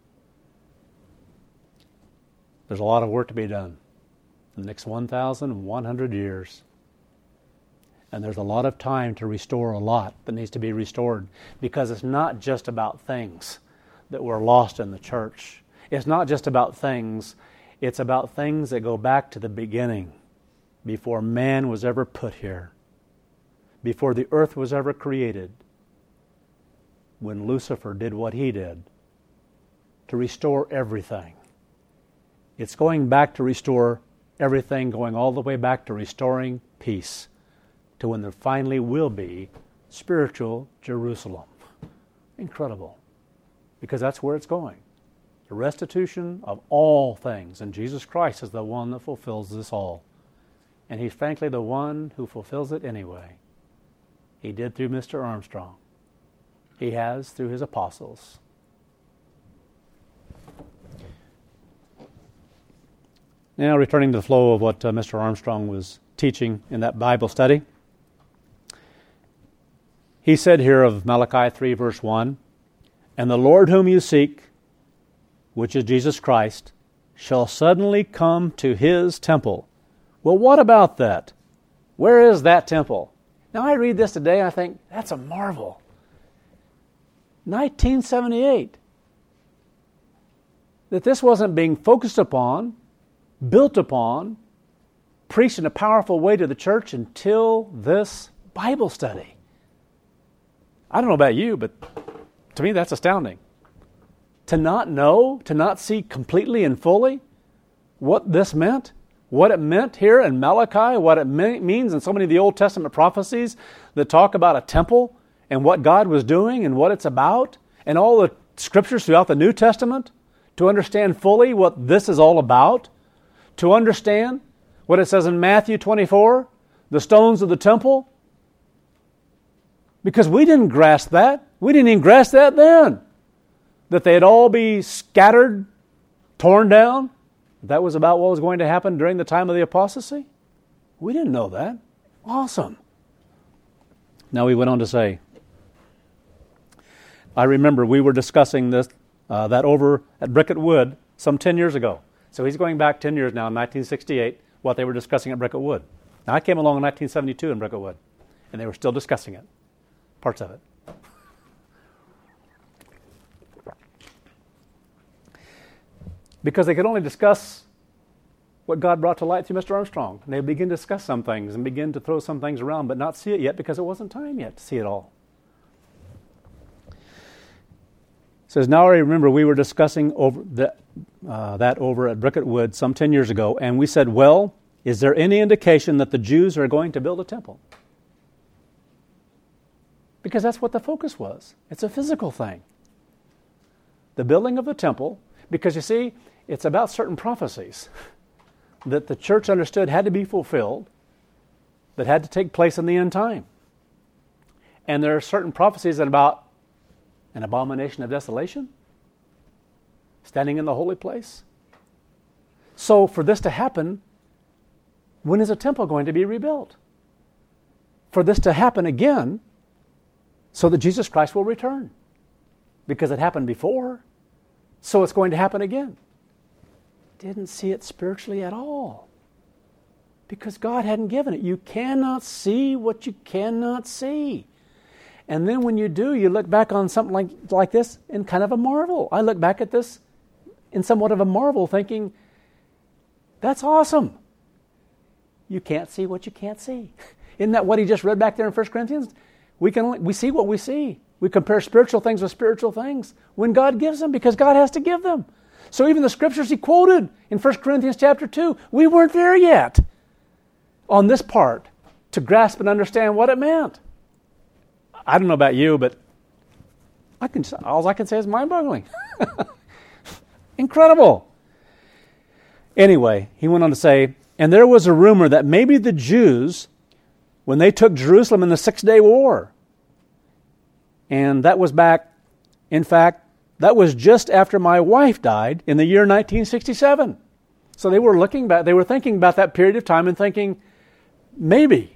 There's a lot of work to be done in the next 1,100 years. And there's a lot of time to restore a lot that needs to be restored, because it's not just about things that were lost in the church. It's not just about things. It's about things that go back to the beginning, before man was ever put here, before the earth was ever created, when Lucifer did what he did to restore everything. It's going back to restore everything, going all the way back to restoring peace, to when there finally will be spiritual Jerusalem. Incredible. Because that's where it's going. The restitution of all things. And Jesus Christ is the one that fulfills this all. And He's frankly the one who fulfills it anyway. He did through Mr. Armstrong. He has through His apostles. Now, returning to the flow of what Mr. Armstrong was teaching in that Bible study. He said here of Malachi 3, verse 1, "And the Lord whom you seek, which is Jesus Christ, shall suddenly come to His temple." Well, what about that? Where is that temple? Now, I read this today and I think, that's a marvel. 1978. That this wasn't being focused upon, built upon, preached in a powerful way to the church until this Bible study. I don't know about you, but to me that's astounding. To not know, to not see completely and fully what this meant, what it meant here in Malachi, what it means in so many of the Old Testament prophecies that talk about a temple and what God was doing and what it's about, and all the scriptures throughout the New Testament, to understand fully what this is all about, to understand what it says in Matthew 24, the stones of the temple. Because we didn't grasp that. We didn't even grasp that then. That they'd all be scattered, torn down. That was about what was going to happen during the time of the apostasy. We didn't know that. Awesome. Now he went on to say, I remember we were discussing this, that over at Brickett Wood some 10 years ago. So he's going back 10 years now, in 1968, what they were discussing at Brickett Wood. Now I came along in 1972 in Brickett Wood, and they were still discussing it. Parts of it. Because they could only discuss what God brought to light through Mr. Armstrong. And they begin to discuss some things and begin to throw some things around, but not see it yet because it wasn't time yet to see it all. It says, now I remember we were discussing over that over at Brickett Wood some 10 years ago, and we said, well, is there any indication that the Jews are going to build a temple? Because that's what the focus was. It's a physical thing. The building of the temple, because you see, it's about certain prophecies that the church understood had to be fulfilled, that had to take place in the end time. And there are certain prophecies about an abomination of desolation, standing in the holy place. So for this to happen, when is a temple going to be rebuilt? For this to happen again, so that Jesus Christ will return. Because it happened before, so it's going to happen again. Didn't see it spiritually at all. Because God hadn't given it. You cannot see what you cannot see. And then when you do, you look back on something like this in kind of a marvel. I look back at this in somewhat of a marvel, thinking, that's awesome. You can't see what you can't see. Isn't that what he just read back there in 1 Corinthians? We see what we see. We compare spiritual things with spiritual things when God gives them, because God has to give them. So even the scriptures he quoted in 1 Corinthians chapter 2, we weren't there yet on this part to grasp and understand what it meant. I don't know about you, but all I can say is mind-boggling. Incredible. Anyway, he went on to say, and there was a rumor that maybe the Jews, when they took Jerusalem in the 6-day war, and that was back, in fact, that was just after my wife died in the year 1967. So they were looking back, they were thinking about that period of time and thinking, maybe.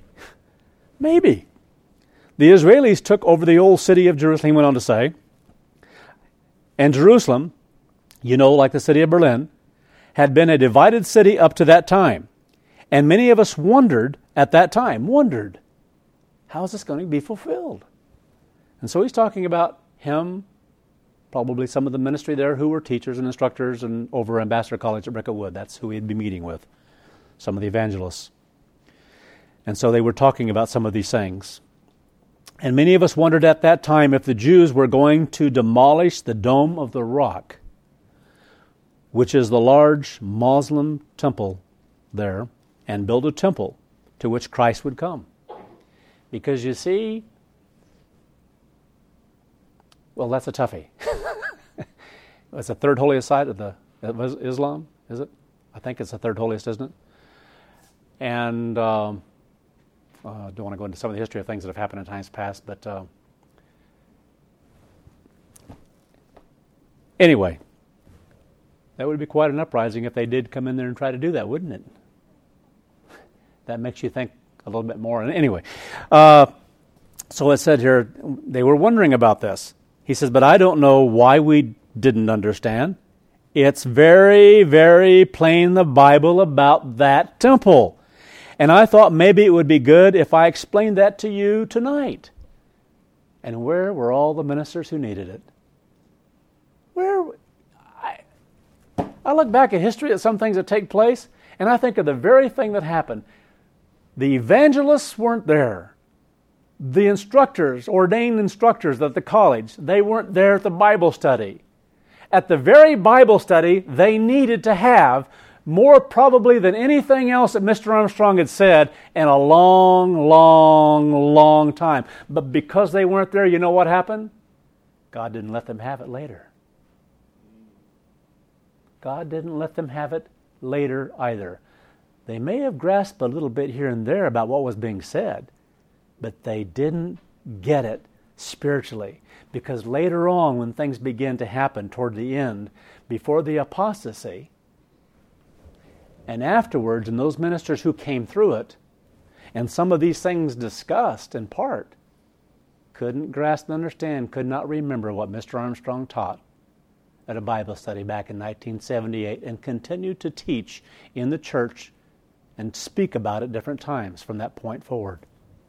The Israelis took over the old city of Jerusalem, he went on to say, and Jerusalem, like the city of Berlin, had been a divided city up to that time. And many of us wondered at that time, how is this going to be fulfilled? And so he's talking about him, probably some of the ministry there who were teachers and instructors and over Ambassador College at Bricket Wood. That's who he'd be meeting with, some of the evangelists. And so they were talking about some of these things. And many of us wondered at that time if the Jews were going to demolish the Dome of the Rock, which is the large Muslim temple there, and build a temple to which Christ would come. Because you see, well, that's a toughie. It's the third holiest site of Islam, is it? I think it's the third holiest, isn't it? And I don't want to go into some of the history of things that have happened in times past, but anyway, that would be quite an uprising if they did come in there and try to do that, wouldn't it? That makes you think a little bit more. Anyway, so it said here, they were wondering about this. He says, but I don't know why we didn't understand. It's very, very plain in the Bible about that temple. And I thought maybe it would be good if I explained that to you tonight. And where were all the ministers who needed it? I look back at history at some things that take place, and I think of the very thing that happened. The evangelists weren't there. The instructors, ordained instructors at the college, they weren't there at the Bible study. At the very Bible study, they needed to have, more probably than anything else that Mr. Armstrong had said, in a long, long, long time. But because they weren't there, you know what happened? God didn't let them have it later. God didn't let them have it later either. They may have grasped a little bit here and there about what was being said, but they didn't get it spiritually. Because later on, when things began to happen toward the end, before the apostasy, and afterwards, and those ministers who came through it, and some of these things discussed in part, couldn't grasp and understand, could not remember what Mr. Armstrong taught at a Bible study back in 1978, and continued to teach in the church and speak about it different times from that point forward.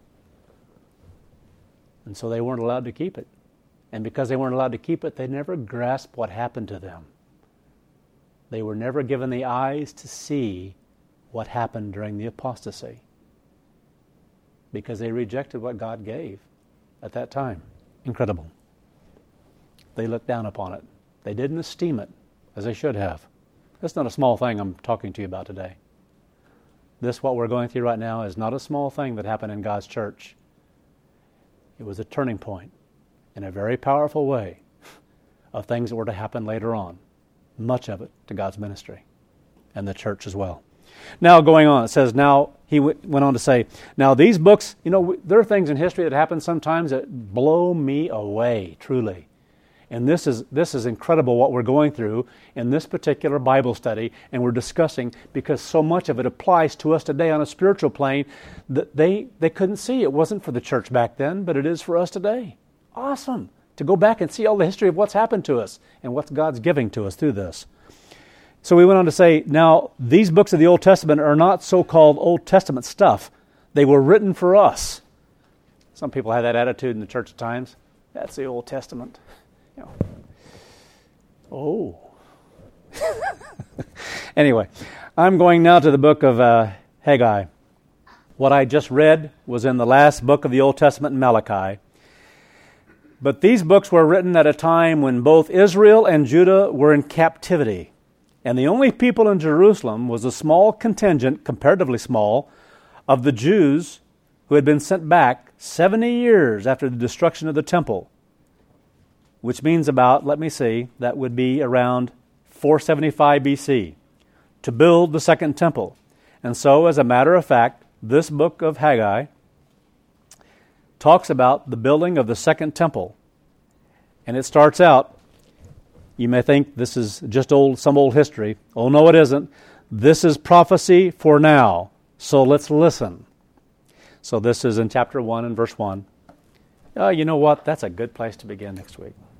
And so they weren't allowed to keep it. And because they weren't allowed to keep it, they never grasped what happened to them. They were never given the eyes to see what happened during the apostasy, because they rejected what God gave at that time. Incredible. They looked down upon it. They didn't esteem it as they should have. That's not a small thing I'm talking to you about today. This, what we're going through right now, is not a small thing that happened in God's church. It was a turning point in a very powerful way of things that were to happen later on. Much of it to God's ministry and the church as well. Now, going on, it says, now, he went on to say, now these books, there are things in history that happen sometimes that blow me away, truly. And this is incredible what we're going through in this particular Bible study, and we're discussing, because so much of it applies to us today on a spiritual plane that they couldn't see. It wasn't for the church back then, but it is for us today. Awesome to go back and see all the history of what's happened to us and what God's giving to us through this. So we went on to say, now, these books of the Old Testament are not so-called Old Testament stuff. They were written for us. Some people have that attitude in the church at times. That's the Old Testament. Oh. Anyway, I'm going now to the book of Haggai. What I just read was in the last book of the Old Testament, Malachi. But these books were written at a time when both Israel and Judah were in captivity. And the only people in Jerusalem was a small contingent, comparatively small, of the Jews who had been sent back 70 years after the destruction of the temple, which means about, that would be around 475 BC, to build the second temple. And so, as a matter of fact, this book of Haggai talks about the building of the second temple. And it starts out, you may think this is just some old history. Oh, no, it isn't. This is prophecy for now. So let's listen. So this is in chapter 1 and verse 1. You know what? That's a good place to begin next week.